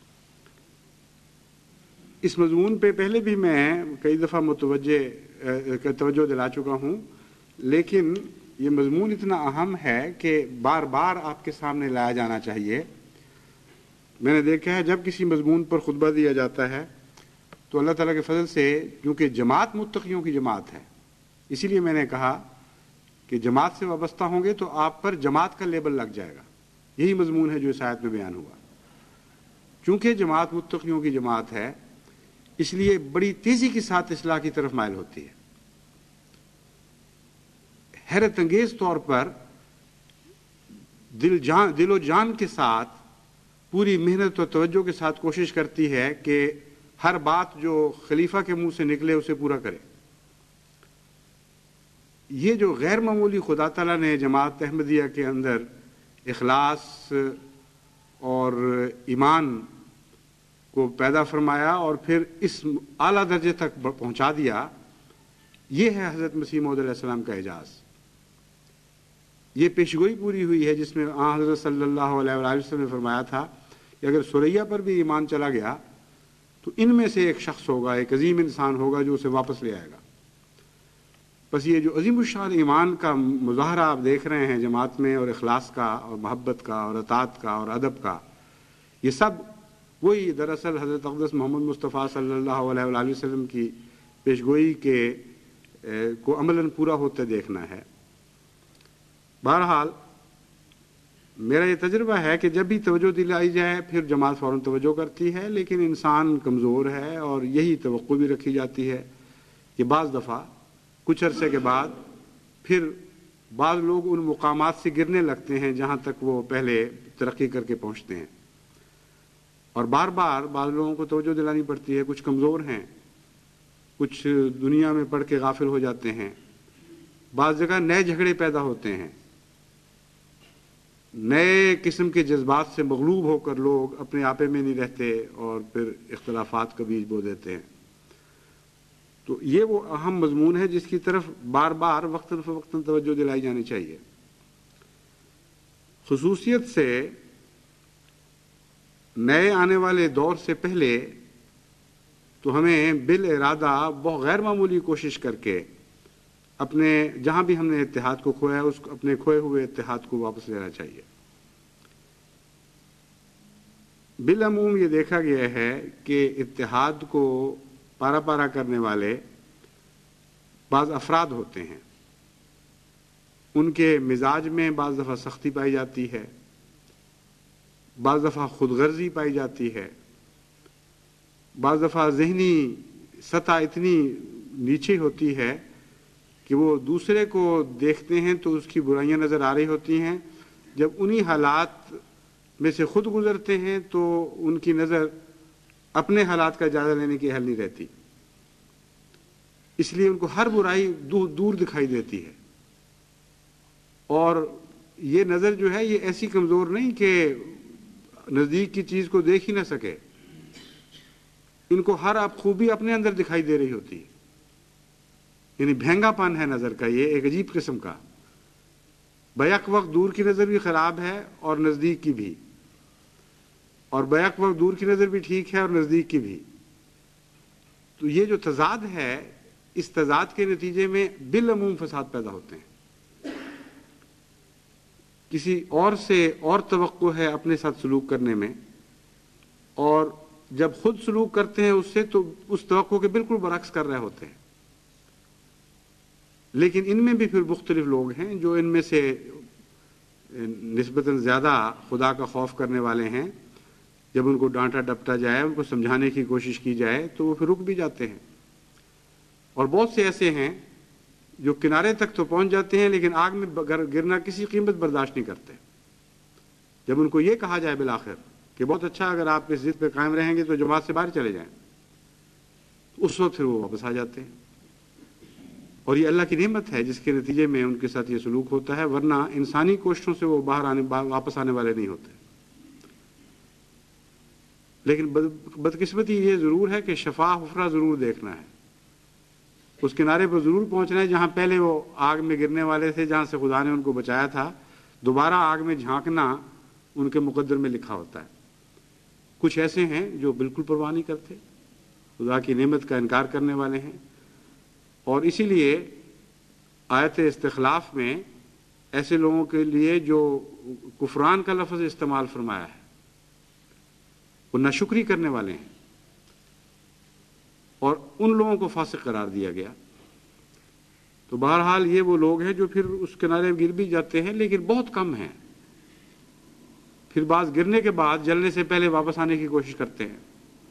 اس مضمون پہ پہلے بھی میں کئی دفعہ متوجہ توجہ دلا چکا ہوں، لیکن یہ مضمون اتنا اہم ہے کہ بار بار آپ کے سامنے لایا جانا چاہیے۔ میں نے دیکھا ہے جب کسی مضمون پر خطبہ دیا جاتا ہے تو اللہ تعالیٰ کے فضل سے، کیونکہ جماعت متقیوں کی جماعت ہے، اسی لیے میں نے کہا کہ جماعت سے وابستہ ہوں گے تو آپ پر جماعت کا لیبل لگ جائے گا۔ یہی مضمون ہے جو اس آیت میں بیان ہوا۔ چونکہ جماعت متقیوں کی جماعت ہے، اس لیے بڑی تیزی کے ساتھ اصلاح کی طرف مائل ہوتی ہے۔ حیرت انگیز طور پر دل جان دل و جان کے ساتھ پوری محنت و توجہ کے ساتھ کوشش کرتی ہے کہ ہر بات جو خلیفہ کے منہ سے نکلے اسے پورا کرے۔ یہ جو غیر معمولی خدا تعالیٰ نے جماعت احمدیہ کے اندر اخلاص اور ایمان کو پیدا فرمایا اور پھر اس اعلیٰ درجے تک پہنچا دیا، یہ ہے حضرت مسیح موعود علیہ السلام کا اعجاز۔ یہ پیشگوئی پوری ہوئی ہے جس میں آن حضرت صلی اللہ علیہ وآلہ وسلم نے فرمایا تھا کہ اگر سریا پر بھی ایمان چلا گیا تو ان میں سے ایک شخص ہوگا، ایک عظیم انسان ہوگا جو اسے واپس لے آئے گا۔ بس یہ جو عظیم الشان ایمان کا مظاہرہ آپ دیکھ رہے ہیں جماعت میں، اور اخلاص کا اور محبت کا اور اطاعت کا اور ادب کا، یہ سب وہی دراصل حضرت اقدس محمد مصطفیٰ صلی اللہ علیہ وآلہ وسلم کی پیشگوئی کے کو عملاً پورا ہوتے دیکھنا ہے۔ بہرحال میرا یہ تجربہ ہے کہ جب بھی توجہ دلائی جائے پھر جماعت فوراً توجہ کرتی ہے، لیکن انسان کمزور ہے اور یہی توقع بھی رکھی جاتی ہے کہ بعض دفعہ کچھ عرصے کے بعد پھر بعض لوگ ان مقامات سے گرنے لگتے ہیں جہاں تک وہ پہلے ترقی کر کے پہنچتے ہیں، اور بار بار بعض لوگوں کو توجہ دلانی پڑتی ہے۔ کچھ کمزور ہیں، کچھ دنیا میں پڑھ کے غافل ہو جاتے ہیں، بعض جگہ نئے جھگڑے پیدا ہوتے ہیں، نئے قسم کے جذبات سے مغلوب ہو کر لوگ اپنے آپے میں نہیں رہتے اور پھر اختلافات کا بیج بو دیتے ہیں۔ تو یہ وہ اہم مضمون ہے جس کی طرف بار بار وقتاً فوقتاً توجہ دلائی جانی چاہیے۔ خصوصیت سے نئے آنے والے دور سے پہلے تو ہمیں بالارادہ بہت غیر معمولی کوشش کر کے اپنے جہاں بھی ہم نے اتحاد کو کھویا ہے اس کو اپنے کھوئے ہوئے اتحاد کو واپس لینا چاہیے۔ بالعموم یہ دیکھا گیا ہے کہ اتحاد کو پارا پارا کرنے والے بعض افراد ہوتے ہیں، ان کے مزاج میں بعض دفعہ سختی پائی جاتی ہے، بعض دفعہ خود غرضی پائی جاتی ہے، بعض دفعہ ذہنی سطح اتنی نیچے ہوتی ہے کہ وہ دوسرے کو دیکھتے ہیں تو اس کی برائیاں نظر آ رہی ہوتی ہیں، جب انہی حالات میں سے خود گزرتے ہیں تو ان کی نظر اپنے حالات کا جائزہ لینے کی اہل نہیں رہتی، اس لیے ان کو ہر برائی دور دور دکھائی دیتی ہے۔ اور یہ نظر جو ہے یہ ایسی کمزور نہیں کہ نزدیک کی چیز کو دیکھ ہی نہ سکے، ان کو ہر آپ خوبی اپنے اندر دکھائی دے رہی ہوتی ہے، یعنی بھینگا پن ہے نظر کا، یہ ایک عجیب قسم کا۔ بیک وقت دور کی نظر بھی خراب ہے اور نزدیک کی بھی، اور بیک وقت دور کی نظر بھی ٹھیک ہے اور نزدیک کی بھی. تو یہ جو تضاد ہے، اس تضاد کے نتیجے میں بالعموم فساد پیدا ہوتے ہیں. کسی اور سے اور توقع ہے اپنے ساتھ سلوک کرنے میں، اور جب خود سلوک کرتے ہیں اس سے تو اس توقع کے بالکل برعکس کر رہے ہوتے ہیں. لیکن ان میں بھی پھر مختلف لوگ ہیں جو ان میں سے نسبتاً زیادہ خدا کا خوف کرنے والے ہیں. جب ان کو ڈانٹا ڈپٹا جائے، ان کو سمجھانے کی کوشش کی جائے تو وہ پھر رک بھی جاتے ہیں. اور بہت سے ایسے ہیں جو کنارے تک تو پہنچ جاتے ہیں لیکن آگ میں گرنا کسی قیمت برداشت نہیں کرتے. جب ان کو یہ کہا جائے بالآخر کہ بہت اچھا، اگر آپ اس ضد پہ قائم رہیں گے تو جماعت سے باہر چلے جائیں، اس وقت پھر وہ واپس آ جاتے ہیں. اور یہ اللہ کی نعمت ہے جس کے نتیجے میں ان کے ساتھ یہ سلوک ہوتا ہے، ورنہ انسانی کوششوں سے وہ باہر آنے واپس آنے والے نہیں ہوتے. لیکن بدقسمتی یہ ضرور ہے کہ شفا حفرہ ضرور دیکھنا ہے، اس کنارے پر ضرور پہنچنا ہے جہاں پہلے وہ آگ میں گرنے والے تھے، جہاں سے خدا نے ان کو بچایا تھا. دوبارہ آگ میں جھانکنا ان کے مقدر میں لکھا ہوتا ہے. کچھ ایسے ہیں جو بالکل پرواہ نہیں کرتے، خدا کی نعمت کا انکار کرنے والے ہیں. اور اسی لیے آیت استخلاف میں ایسے لوگوں کے لیے جو کفران کا لفظ استعمال فرمایا ہے، وہ ناشکری کرنے والے ہیں، اور ان لوگوں کو فاسق قرار دیا گیا. تو بہرحال یہ وہ لوگ ہیں جو پھر اس کنارے گر بھی جاتے ہیں، لیکن بہت کم ہیں. پھر بعض گرنے کے بعد جلنے سے پہلے واپس آنے کی کوشش کرتے ہیں.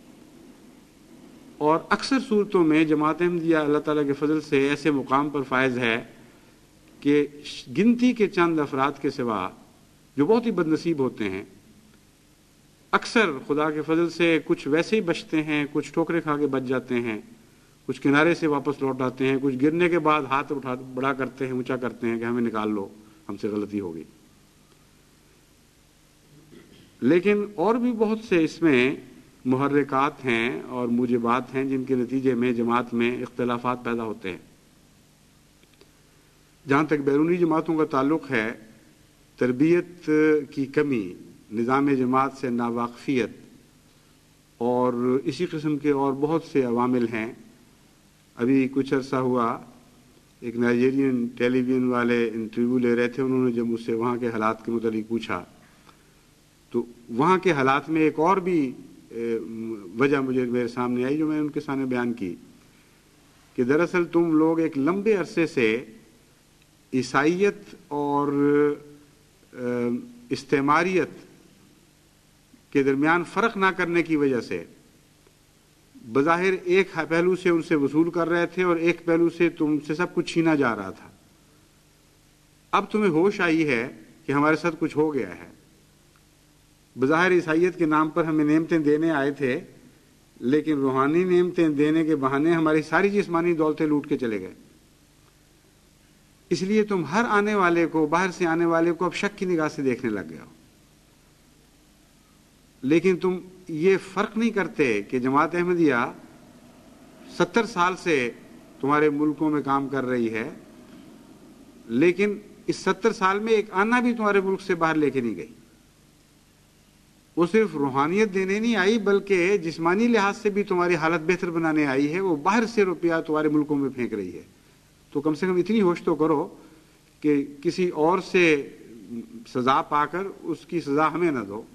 اور اکثر صورتوں میں جماعت احمدیہ اللہ تعالیٰ کے فضل سے ایسے مقام پر فائز ہے کہ گنتی کے چند افراد کے سوا جو بہت ہی بد نصیب ہوتے ہیں، اکثر خدا کے فضل سے کچھ ویسے ہی بچتے ہیں، کچھ ٹھوکرے کھا کے بچ جاتے ہیں، کچھ کنارے سے واپس لوٹ آتے ہیں، کچھ گرنے کے بعد ہاتھ اٹھا بڑا کرتے ہیں، اونچا کرتے ہیں کہ ہمیں نکال لو، ہم سے غلطی ہو گئی. لیکن اور بھی بہت سے اس میں محرکات ہیں اور موجبات ہیں جن کے نتیجے میں جماعت میں اختلافات پیدا ہوتے ہیں. جہاں تک بیرونی جماعتوں کا تعلق ہے، تربیت کی کمی، نظام جماعت سے ناواقفیت اور اسی قسم کے اور بہت سے عوامل ہیں. ابھی کچھ عرصہ ہوا ایک نائجیرین ٹیلی ویژن والے انٹرویو لے رہے تھے، انہوں نے جب مجھ سے وہاں کے حالات کے متعلق پوچھا تو وہاں کے حالات میں ایک اور بھی وجہ مجھے میرے سامنے آئی جو میں نے ان کے سامنے بیان کی کہ دراصل تم لوگ ایک لمبے عرصے سے عیسائیت اور استعماریت کے درمیان فرق نہ کرنے کی وجہ سے بظاہر ایک پہلو سے ان سے وصول کر رہے تھے اور ایک پہلو سے تم سے سب کچھ چھینا جا رہا تھا. اب تمہیں ہوش آئی ہے کہ ہمارے ساتھ کچھ ہو گیا ہے. بظاہر عیسائیت کے نام پر ہمیں نعمتیں دینے آئے تھے، لیکن روحانی نعمتیں دینے کے بہانے ہماری ساری جسمانی دولتیں لوٹ کے چلے گئے. اس لیے تم ہر آنے والے کو، باہر سے آنے والے کو اب شک کی نگاہ سے دیکھنے لگ گئے ہو. لیکن تم یہ فرق نہیں کرتے کہ جماعت احمدیہ ستر سال سے تمہارے ملکوں میں کام کر رہی ہے، لیکن اس ستر سال میں ایک آنا بھی تمہارے ملک سے باہر لے کے نہیں گئی. وہ صرف روحانیت دینے نہیں آئی بلکہ جسمانی لحاظ سے بھی تمہاری حالت بہتر بنانے آئی ہے. وہ باہر سے روپیہ تمہارے ملکوں میں پھینک رہی ہے. تو کم سے کم اتنی ہوش تو کرو کہ کسی اور سے سزا پا کر اس کی سزا ہمیں نہ دو.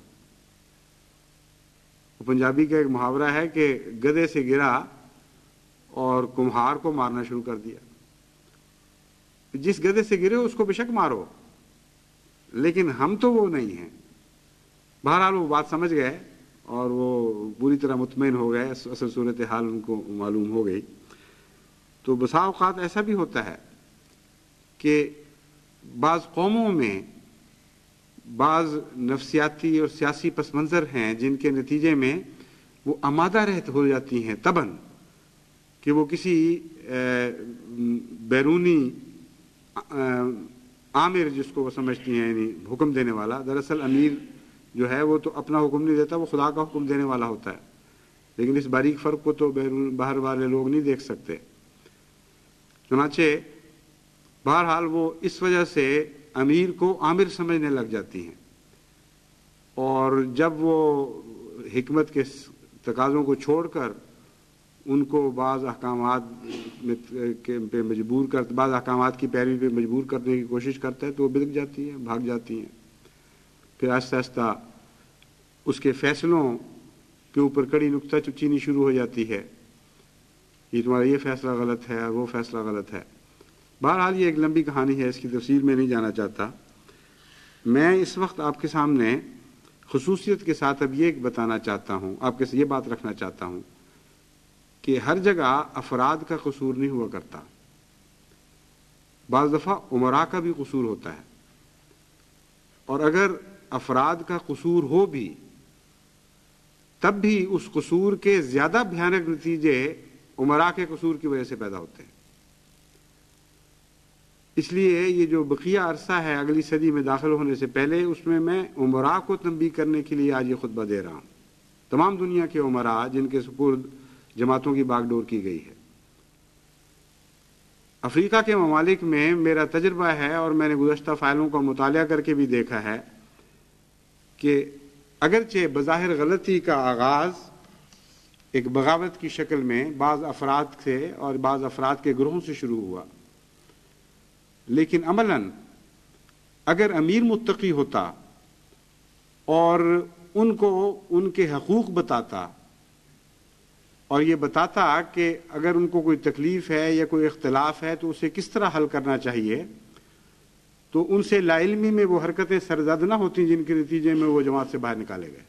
پنجابی کا ایک محاورہ ہے کہ گدھے سے گرا اور کمہار کو مارنا شروع کر دیا. جس گدھے سے گرے اس کو بے شک مارو، لیکن ہم تو وہ نہیں ہیں. بہرحال وہ بات سمجھ گئے اور وہ پوری طرح مطمئن ہو گئے، اصل صورتحال ان کو معلوم ہو گئی. تو بسا اوقات ایسا بھی ہوتا ہے کہ بعض قوموں میں بعض نفسیاتی اور سیاسی پس منظر ہیں جن کے نتیجے میں وہ آمادہ رہت ہو جاتی ہیں تباً کہ وہ کسی بیرونی آمر جس کو وہ سمجھتی ہیں یعنی حکم دینے والا، دراصل امیر جو ہے وہ تو اپنا حکم نہیں دیتا، وہ خدا کا حکم دینے والا ہوتا ہے. لیکن اس باریک فرق کو تو بیرون باہر والے لوگ نہیں دیکھ سکتے. چنانچہ بہرحال وہ اس وجہ سے امیر کو آمر سمجھنے لگ جاتی ہیں، اور جب وہ حکمت کے تقاضوں کو چھوڑ کر ان کو بعض احکامات پہ مجبور کر بعض احکامات کی پیروی پہ مجبور کرنے کی کوشش کرتا ہے تو وہ بدک جاتی ہیں، بھاگ جاتی ہیں. پھر آہستہ آہستہ اس کے فیصلوں کے اوپر کڑی نکتہ چینی شروع ہو جاتی ہے، یہ تمہارا یہ فیصلہ غلط ہے اور وہ فیصلہ غلط ہے. بہرحال یہ ایک لمبی کہانی ہے، اس کی تفصیل میں نہیں جانا چاہتا. میں اس وقت آپ کے سامنے خصوصیت کے ساتھ اب یہ بتانا چاہتا ہوں، آپ کے سے یہ بات رکھنا چاہتا ہوں کہ ہر جگہ افراد کا قصور نہیں ہوا کرتا. بعض دفعہ امراء کا بھی قصور ہوتا ہے، اور اگر افراد کا قصور ہو بھی تب بھی اس قصور کے زیادہ بھیانک نتیجے امراء کے قصور کی وجہ سے پیدا ہوتے ہیں. اس لیے یہ جو بقیہ عرصہ ہے اگلی صدی میں داخل ہونے سے پہلے، اس میں میں امراء کو تنبیہ کرنے کے لیے آج یہ خطبہ دے رہا ہوں. تمام دنیا کے امراء جن کے سپرد جماعتوں کی باغ ڈور کی گئی ہے. افریقہ کے ممالک میں میرا تجربہ ہے، اور میں نے گزشتہ فائلوں کا مطالعہ کر کے بھی دیکھا ہے کہ اگرچہ بظاہر غلطی کا آغاز ایک بغاوت کی شکل میں بعض افراد سے اور بعض افراد کے گروہوں سے شروع ہوا، لیکن عملاً اگر امیر متقی ہوتا اور ان کو ان کے حقوق بتاتا اور یہ بتاتا کہ اگر ان کو کوئی تکلیف ہے یا کوئی اختلاف ہے تو اسے کس طرح حل کرنا چاہیے، تو ان سے لا علمی میں وہ حرکتیں سرزد نہ ہوتی جن کے نتیجے میں وہ جماعت سے باہر نکالے گئے.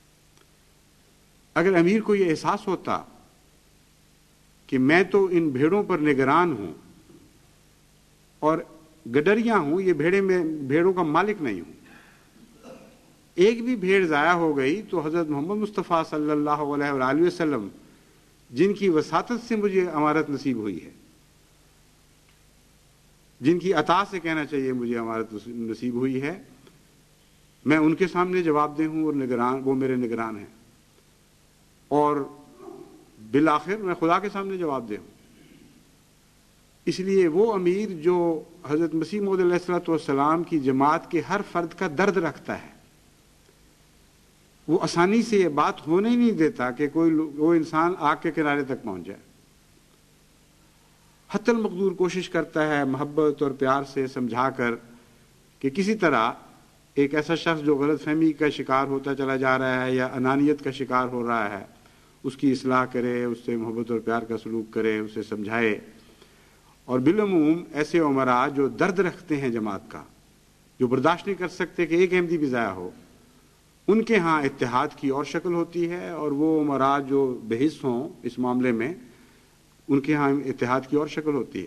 اگر امیر کو یہ احساس ہوتا کہ میں تو ان بھیڑوں پر نگران ہوں اور گڈریاں ہوں، یہ بھیڑیں میں بھیڑوں کا مالک نہیں ہوں، ایک بھی بھیڑ ضائع ہو گئی تو حضرت محمد مصطفیٰ صلی اللہ علیہ وآلہ وسلم جن کی وساطت سے مجھے امارت نصیب ہوئی ہے، جن کی عطا سے کہنا چاہیے مجھے امارت نصیب ہوئی ہے، میں ان کے سامنے جواب دہ ہوں اور نگران وہ میرے نگران ہیں، اور بالآخر میں خدا کے سامنے جواب دہ ہوں. اس لیے وہ امیر جو حضرت مسیح موعود علیہ الصلوۃ والسلام کی جماعت کے ہر فرد کا درد رکھتا ہے، وہ آسانی سے یہ بات ہونے ہی نہیں دیتا کہ کوئی وہ انسان آگ کے کنارے تک پہنچ جائے. حتی المقدور کوشش کرتا ہے محبت اور پیار سے سمجھا کر کہ کسی طرح ایک ایسا شخص جو غلط فہمی کا شکار ہوتا چلا جا رہا ہے یا انانیت کا شکار ہو رہا ہے، اس کی اصلاح کرے، اس سے محبت اور پیار کا سلوک کرے، اسے سمجھائے. اور بالعموم ایسے امراء جو درد رکھتے ہیں جماعت کا، جو برداشت نہیں کر سکتے کہ ایک احمدی بھی ضائع ہو، ان کے ہاں اتحاد کی اور شکل ہوتی ہے، اور وہ امراء جو بحث ہوں اس معاملے میں ان کے ہاں اتحاد کی اور شکل ہوتی ہے.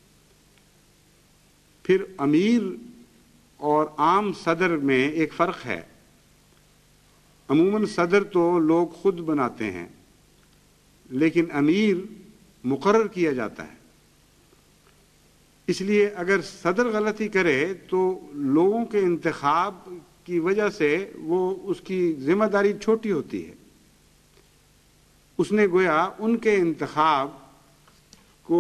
پھر امیر اور عام صدر میں ایک فرق ہے. عموماً صدر تو لوگ خود بناتے ہیں، لیکن امیر مقرر کیا جاتا ہے. اس لیے اگر صدر غلطی کرے تو لوگوں کے انتخاب کی وجہ سے وہ اس کی ذمہ داری چھوٹی ہوتی ہے. اس نے گویا ان کے انتخاب کو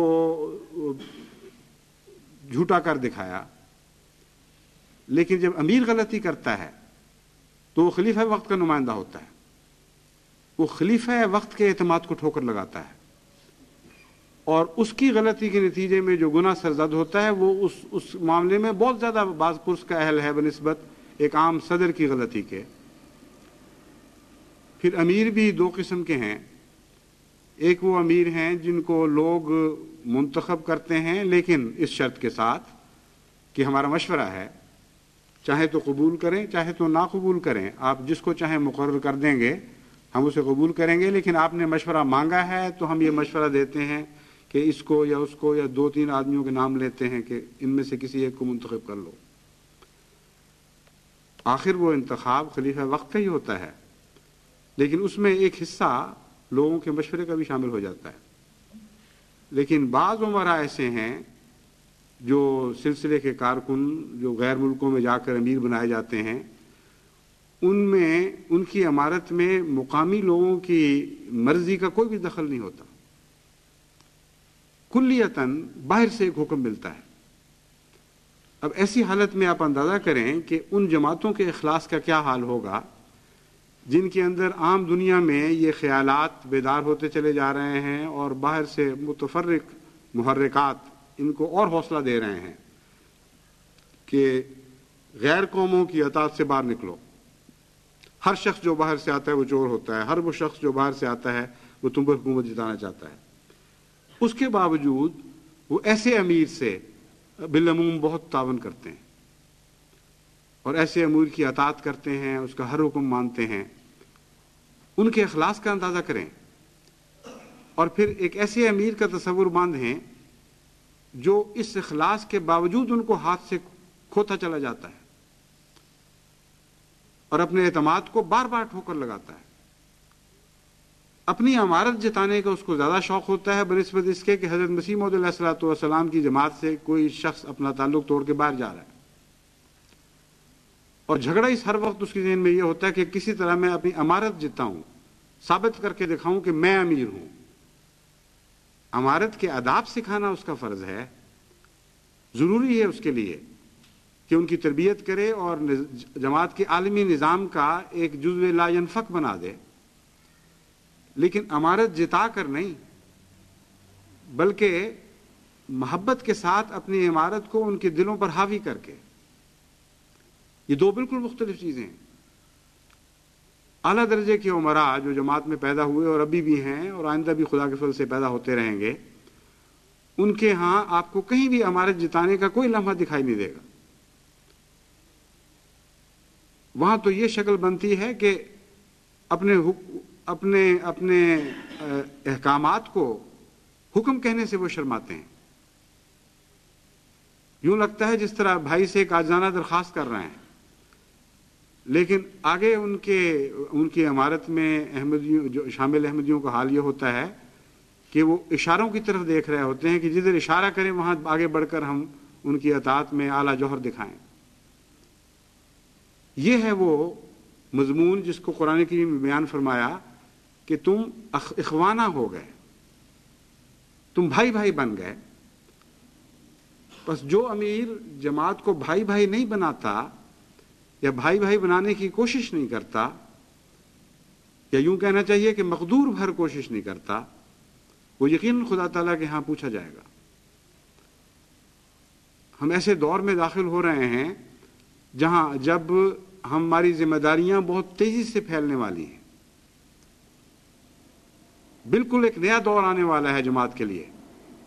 جھوٹا کر دکھایا. لیکن جب امیر غلطی کرتا ہے تو وہ خلیفہ وقت کا نمائندہ ہوتا ہے، وہ خلیفہ وقت کے اعتماد کو ٹھوکر لگاتا ہے، اور اس کی غلطی کے نتیجے میں جو گناہ سرزد ہوتا ہے وہ اس اس معاملے میں بہت زیادہ باز پرس کا اہل ہے بنسبت ایک عام صدر کی غلطی کے. پھر امیر بھی دو قسم کے ہیں. ایک وہ امیر ہیں جن کو لوگ منتخب کرتے ہیں لیکن اس شرط کے ساتھ کہ ہمارا مشورہ ہے، چاہے تو قبول کریں چاہے تو نہ قبول کریں، آپ جس کو چاہیں مقرر کر دیں گے، ہم اسے قبول کریں گے، لیکن آپ نے مشورہ مانگا ہے تو ہم یہ مشورہ دیتے ہیں کہ اس کو یا اس کو یا دو تین آدمیوں کے نام لیتے ہیں کہ ان میں سے کسی ایک کو منتخب کر لو. آخر وہ انتخاب خلیفہ وقت کا ہی ہوتا ہے، لیکن اس میں ایک حصہ لوگوں کے مشورے کا بھی شامل ہو جاتا ہے. لیکن بعض امراء ایسے ہیں جو سلسلے کے کارکن جو غیر ملکوں میں جا کر امیر بنائے جاتے ہیں، ان میں ان کی امارت میں مقامی لوگوں کی مرضی کا کوئی بھی دخل نہیں ہوتا. کلیتاً باہر سے ایک حکم ملتا ہے. اب ایسی حالت میں آپ اندازہ کریں کہ ان جماعتوں کے اخلاص کا کیا حال ہوگا جن کے اندر عام دنیا میں یہ خیالات بیدار ہوتے چلے جا رہے ہیں اور باہر سے متفرق محرکات ان کو اور حوصلہ دے رہے ہیں کہ غیر قوموں کی اطاعت سے باہر نکلو. ہر شخص جو باہر سے آتا ہے وہ چور ہوتا ہے، ہر وہ شخص جو باہر سے آتا ہے وہ تم پر حکومت جتانا چاہتا ہے. اس کے باوجود وہ ایسے امیر سے بالعموم بہت تعاون کرتے ہیں اور ایسے امیر کی اطاعت کرتے ہیں، اس کا ہر حکم مانتے ہیں. ان کے اخلاص کا اندازہ کریں اور پھر ایک ایسے امیر کا تصور باندھیں جو اس اخلاص کے باوجود ان کو ہاتھ سے کھوتا چلا جاتا ہے اور اپنے اعتماد کو بار بار ٹھوکر لگاتا ہے. اپنی عمارت جتانے کا اس کو زیادہ شوق ہوتا ہے بنسبت اس کے کہ حضرت مسیح موعود علیہ الصلوۃ والسلام کی جماعت سے کوئی شخص اپنا تعلق توڑ کے باہر جا رہا ہے. اور جھگڑا اس ہر وقت اس کے ذہن میں یہ ہوتا ہے کہ کسی طرح میں اپنی عمارت جتاؤں، ثابت کر کے دکھاؤں کہ میں امیر ہوں. عمارت کے آداب سکھانا اس کا فرض ہے، ضروری ہے اس کے لیے کہ ان کی تربیت کرے اور جماعت کے عالمی نظام کا ایک جزو لا ينفک بنا دے. لیکن عمارت جتا کر نہیں بلکہ محبت کے ساتھ اپنی عمارت کو ان کے دلوں پر حاوی کر کے. یہ دو بالکل مختلف چیزیں ہیں. اعلیٰ درجے کے عمراء جو جماعت میں پیدا ہوئے اور ابھی بھی ہیں اور آئندہ بھی خدا کے فضل سے پیدا ہوتے رہیں گے، ان کے ہاں آپ کو کہیں بھی عمارت جتانے کا کوئی لمحہ دکھائی نہیں دے گا. وہاں تو یہ شکل بنتی ہے کہ اپنے اپنے اپنے احکامات کو حکم کہنے سے وہ شرماتے ہیں. یوں لگتا ہے جس طرح بھائی سے ایک عاجزانہ درخواست کر رہے ہیں، لیکن آگے ان کے ان کی عمارت میں احمدیوں جو شامل احمدیوں کا حال یہ ہوتا ہے کہ وہ اشاروں کی طرف دیکھ رہے ہوتے ہیں کہ جدھر اشارہ کریں وہاں آگے بڑھ کر ہم ان کی اطاعت میں اعلیٰ جوہر دکھائیں. یہ ہے وہ مضمون جس کو قرآن کریم میں بیان فرمایا کہ تم اخوانہ ہو گئے، تم بھائی بھائی بن گئے. بس جو امیر جماعت کو بھائی بھائی نہیں بناتا یا بھائی بھائی بنانے کی کوشش نہیں کرتا، یا یوں کہنا چاہیے کہ مقدور بھر کوشش نہیں کرتا، وہ یقیناً خدا تعالیٰ کے ہاں پوچھا جائے گا. ہم ایسے دور میں داخل ہو رہے ہیں جہاں جب ہماری ذمہ داریاں بہت تیزی سے پھیلنے والی ہیں. بالکل ایک نیا دور آنے والا ہے جماعت کے لیے.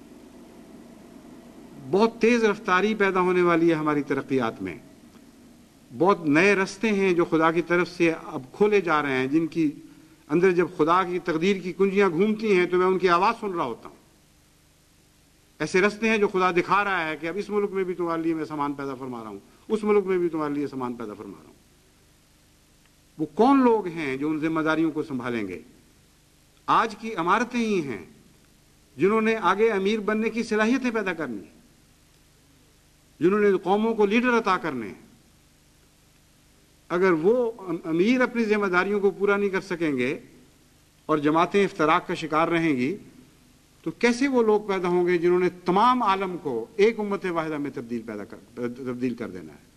بہت تیز رفتاری پیدا ہونے والی ہے ہماری ترقیات میں. بہت نئے رستے ہیں جو خدا کی طرف سے اب کھولے جا رہے ہیں، جن کی اندر جب خدا کی تقدیر کی کنجیاں گھومتی ہیں تو میں ان کی آواز سن رہا ہوتا ہوں. ایسے رستے ہیں جو خدا دکھا رہا ہے کہ اب اس ملک میں بھی تمہارے لیے میں سامان پیدا فرما رہا ہوں، اس ملک میں بھی تمہارے لیے سامان پیدا فرما رہا ہوں. وہ کون لوگ ہیں جو ان ذمہ داریوں کو سنبھالیں گے؟ آج کی عمارتیں ہی ہیں جنہوں نے آگے امیر بننے کی صلاحیتیں پیدا کرنی ہیں، جنہوں نے قوموں کو لیڈر عطا کرنے ہیں. اگر وہ امیر اپنی ذمہ داریوں کو پورا نہیں کر سکیں گے اور جماعتیں افتراق کا شکار رہیں گی تو کیسے وہ لوگ پیدا ہوں گے جنہوں نے تمام عالم کو ایک امت واحدہ میں تبدیل پیدا کر تبدیل کر دینا ہے؟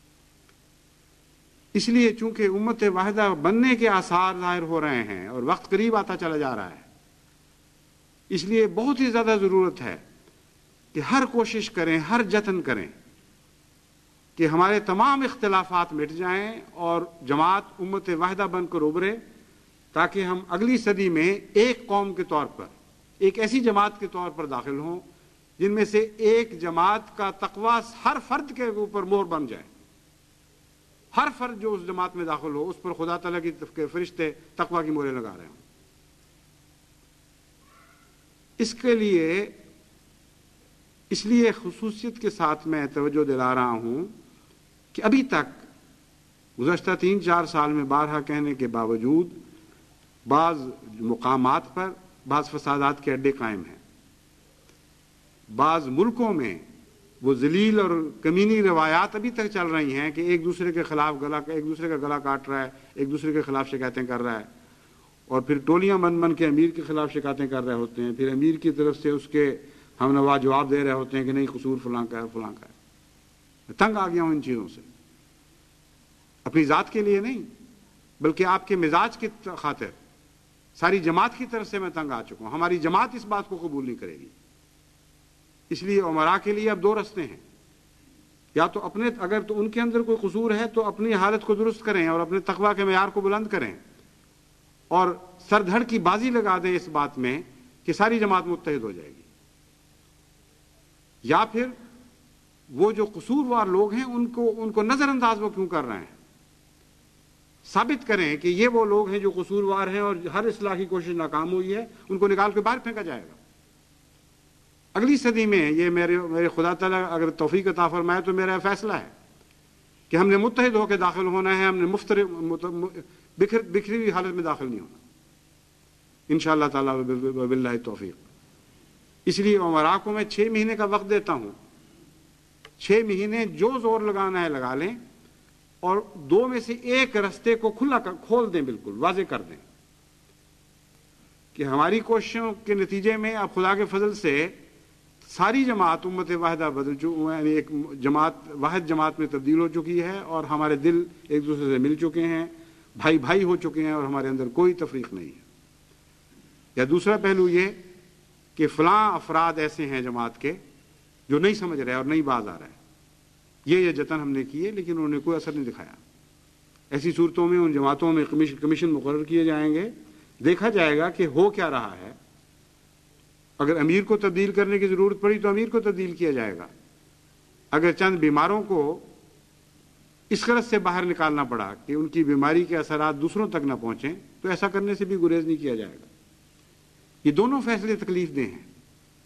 اس لیے چونکہ امت واحدہ بننے کے آثار ظاہر ہو رہے ہیں اور وقت قریب آتا چلا جا رہا ہے، اس لیے بہت ہی زیادہ ضرورت ہے کہ ہر کوشش کریں، ہر جتن کریں کہ ہمارے تمام اختلافات مٹ جائیں اور جماعت امت واحدہ بن کر ابھرے، تاکہ ہم اگلی صدی میں ایک قوم کے طور پر، ایک ایسی جماعت کے طور پر داخل ہوں جن میں سے ایک جماعت کا تقویٰ ہر فرد کے اوپر مہر بن جائے. ہر فرد جو اس جماعت میں داخل ہو اس پر خدا تعالیٰ کی فرشتے تقویٰ کی مہریں لگا رہے ہوں. اس کے لیے اس لیے خصوصیت کے ساتھ میں توجہ دلا رہا ہوں کہ ابھی تک گزشتہ تین چار سال میں بارہا کہنے کے باوجود بعض مقامات پر بعض فسادات کے اڈے قائم ہیں. بعض ملکوں میں وہ ذلیل اور کمینی روایات ابھی تک چل رہی ہیں کہ ایک دوسرے کے خلاف گلا ایک دوسرے کا گلا کاٹ رہا ہے، ایک دوسرے کے خلاف شکایتیں کر رہا ہے، اور پھر ٹولیاں من من کے امیر کے خلاف شکایتیں کر رہے ہوتے ہیں. پھر امیر کی طرف سے اس کے ہم نوا جواب دے رہے ہوتے ہیں کہ نہیں قصور فلاں کا ہے فلاں کا ہے. میں تنگ آ گیا ہوں ان چیزوں سے، اپنی ذات کے لیے نہیں بلکہ آپ کے مزاج کی خاطر ساری جماعت کی طرف سے میں تنگ آ چکا ہوں. ہماری جماعت اس بات کو قبول نہیں کرے گی. اس لیے امراء کے لیے اب دو رستے ہیں، یا تو اپنے اگر تو ان کے اندر کوئی قصور ہے تو اپنی حالت کو درست کریں اور اپنے تقویٰ کے معیار کو بلند کریں اور سر دھڑ کی بازی لگا دیں اس بات میں کہ ساری جماعت متحد ہو جائے گی، یا پھر وہ جو قصوروار لوگ ہیں ان کو ان کو نظر انداز وہ کیوں کر رہے ہیں، ثابت کریں کہ یہ وہ لوگ ہیں جو قصوروار ہیں اور ہر اصلاح کی کوشش ناکام ہوئی ہے، ان کو نکال کے باہر پھینکا جائے گا. اگلی صدی میں یہ میرے میرے خدا تعالیٰ اگر توفیق عطا فرمائے تو میرا فیصلہ ہے کہ ہم نے متحد ہو کے داخل ہونا ہے، ہم نے مفترق بکھر بکھری ہوئی حالت میں داخل نہیں ہونا انشاءاللہ تعالیٰ باللہ توفیق. اس لیے امراء کو میں چھ مہینے کا وقت دیتا ہوں. چھ مہینے جو زور لگانا ہے لگا لیں اور دو میں سے ایک رستے کو کھلا کھول دیں، بالکل واضح کر دیں کہ ہماری کوششوں کے نتیجے میں اب خدا کے فضل سے ساری جماعت امت واحدہ بدل چکی، یعنی ایک جماعت واحد جماعت میں تبدیل ہو چکی ہے اور ہمارے دل ایک دوسرے سے مل چکے ہیں، بھائی بھائی ہو چکے ہیں اور ہمارے اندر کوئی تفریق نہیں ہے. یا دوسرا پہلو یہ کہ فلاں افراد ایسے ہیں جماعت کے جو نہیں سمجھ رہے اور نہیں باز آ رہے ہیں، یہ یہ جتن ہم نے کیے لیکن انہوں نے کوئی اثر نہیں دکھایا. ایسی صورتوں میں ان جماعتوں میں کمیشن مقرر کیے جائیں گے، دیکھا جائے گا کہ ہو کیا رہا ہے. اگر امیر کو تبدیل کرنے کی ضرورت پڑی تو امیر کو تبدیل کیا جائے گا. اگر چند بیماروں کو اس غرض سے باہر نکالنا پڑا کہ ان کی بیماری کے اثرات دوسروں تک نہ پہنچیں تو ایسا کرنے سے بھی گریز نہیں کیا جائے گا. یہ دونوں فیصلے تکلیف دہ ہیں،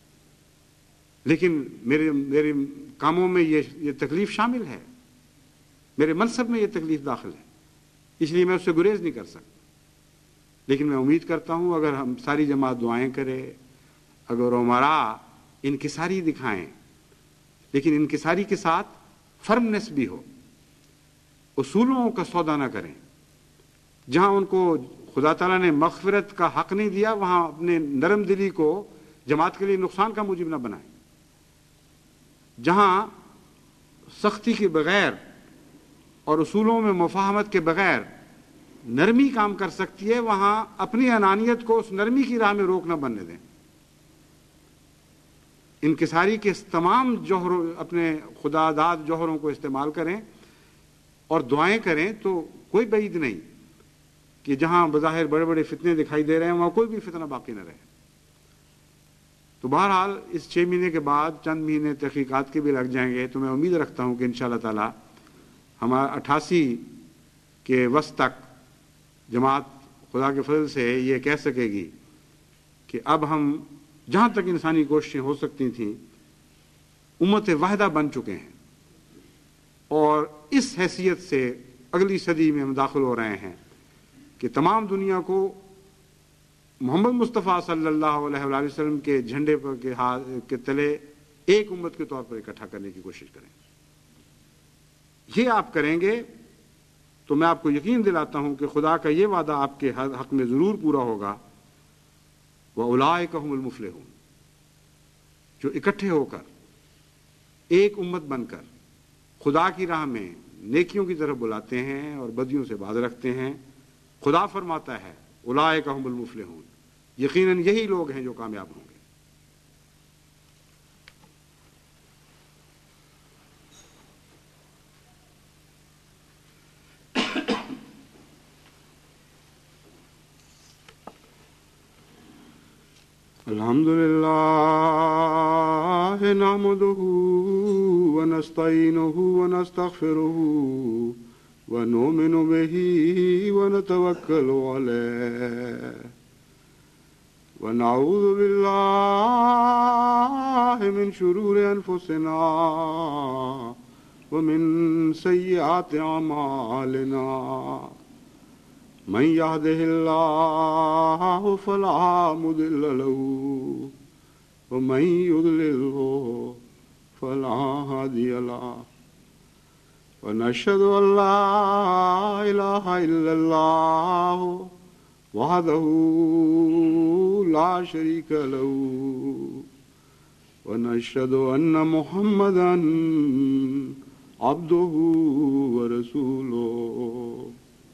لیکن میرے میرے کاموں میں یہ یہ تکلیف شامل ہے، میرے منصب میں یہ تکلیف داخل ہے، اس لیے میں اس سے گریز نہیں کر سکتا. لیکن میں امید کرتا ہوں اگر ہم ساری جماعت دعائیں کرے، اگر امراء انکساری دکھائیں، لیکن انکساری کے ساتھ فرمنس بھی ہو، اصولوں کا سودا نہ کریں. جہاں ان کو خدا تعالیٰ نے مغفرت کا حق نہیں دیا وہاں اپنے نرم دلی کو جماعت کے لیے نقصان کا موجب نہ بنائیں. جہاں سختی کے بغیر اور اصولوں میں مفاہمت کے بغیر نرمی کام کر سکتی ہے وہاں اپنی انانیت کو اس نرمی کی راہ میں روک نہ بننے دیں. انکساری کے تمام جوہروں اپنے خدا داد جوہروں کو استعمال کریں اور دعائیں کریں تو کوئی بعید نہیں کہ جہاں بظاہر بڑے بڑے فتنے دکھائی دے رہے ہیں وہاں کوئی بھی فتنہ باقی نہ رہے. تو بہرحال اس چھ مہینے کے بعد چند مہینے تحقیقات کے بھی لگ جائیں گے تو میں امید رکھتا ہوں کہ انشاءاللہ تعالی ہمارا اٹھاسی کے وسط تک جماعت خدا کے فضل سے یہ کہہ سکے گی کہ اب ہم جہاں تک انسانی کوششیں ہو سکتی تھیں امت واحدہ بن چکے ہیں اور اس حیثیت سے اگلی صدی میں ہم داخل ہو رہے ہیں کہ تمام دنیا کو محمد مصطفیٰ صلی اللہ علیہ وآلہ وسلم کے جھنڈے پر کے ہاتھ کے تلے ایک امت کے طور پر اکٹھا کرنے کی کوشش کریں. یہ آپ کریں گے تو میں آپ کو یقین دلاتا ہوں کہ خدا کا یہ وعدہ آپ کے حق میں ضرور پورا ہوگا. وَأُولَٰئِكَ هُمُ الْمُفْلِحُونَ، جو اکٹھے ہو کر ایک امت بن کر خدا کی راہ میں نیکیوں کی طرف بلاتے ہیں اور بدیوں سے باز رکھتے ہیں. خدا فرماتا ہے اولئک هم المفلحون، یقیناً یہی لوگ ہیں جو کامیاب ہوں گے. الحمد للہ نحمده ونستعینه ونستغفره ونؤمن به ونتوکل علیہ ونعوذ باللہ من شرور انفسنا ومن سیئات اعمالنا من يهده الله فلا مضل له ومن يضلل فلا هادي له ونشهد أن لا إله إلا الله وحده لا شريك له ونشهد أن محمدا عبده ورسوله.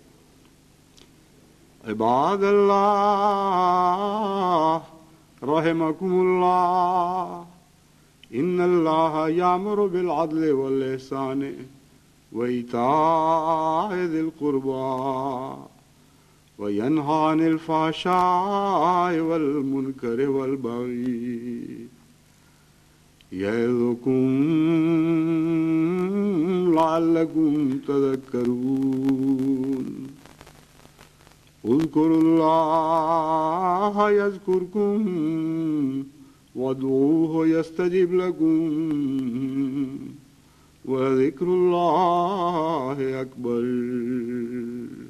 عباد الله رحمكم الله، إن الله يأمر بالعدل والإحسان وإيتاء ذي القربى وينهى عن الفحشاء والمنكر والبغي يعظكم لعلكم تذكرون. اذكروا الله يذكركم وادعوه يستجب لكم ولذكر الله أكبر.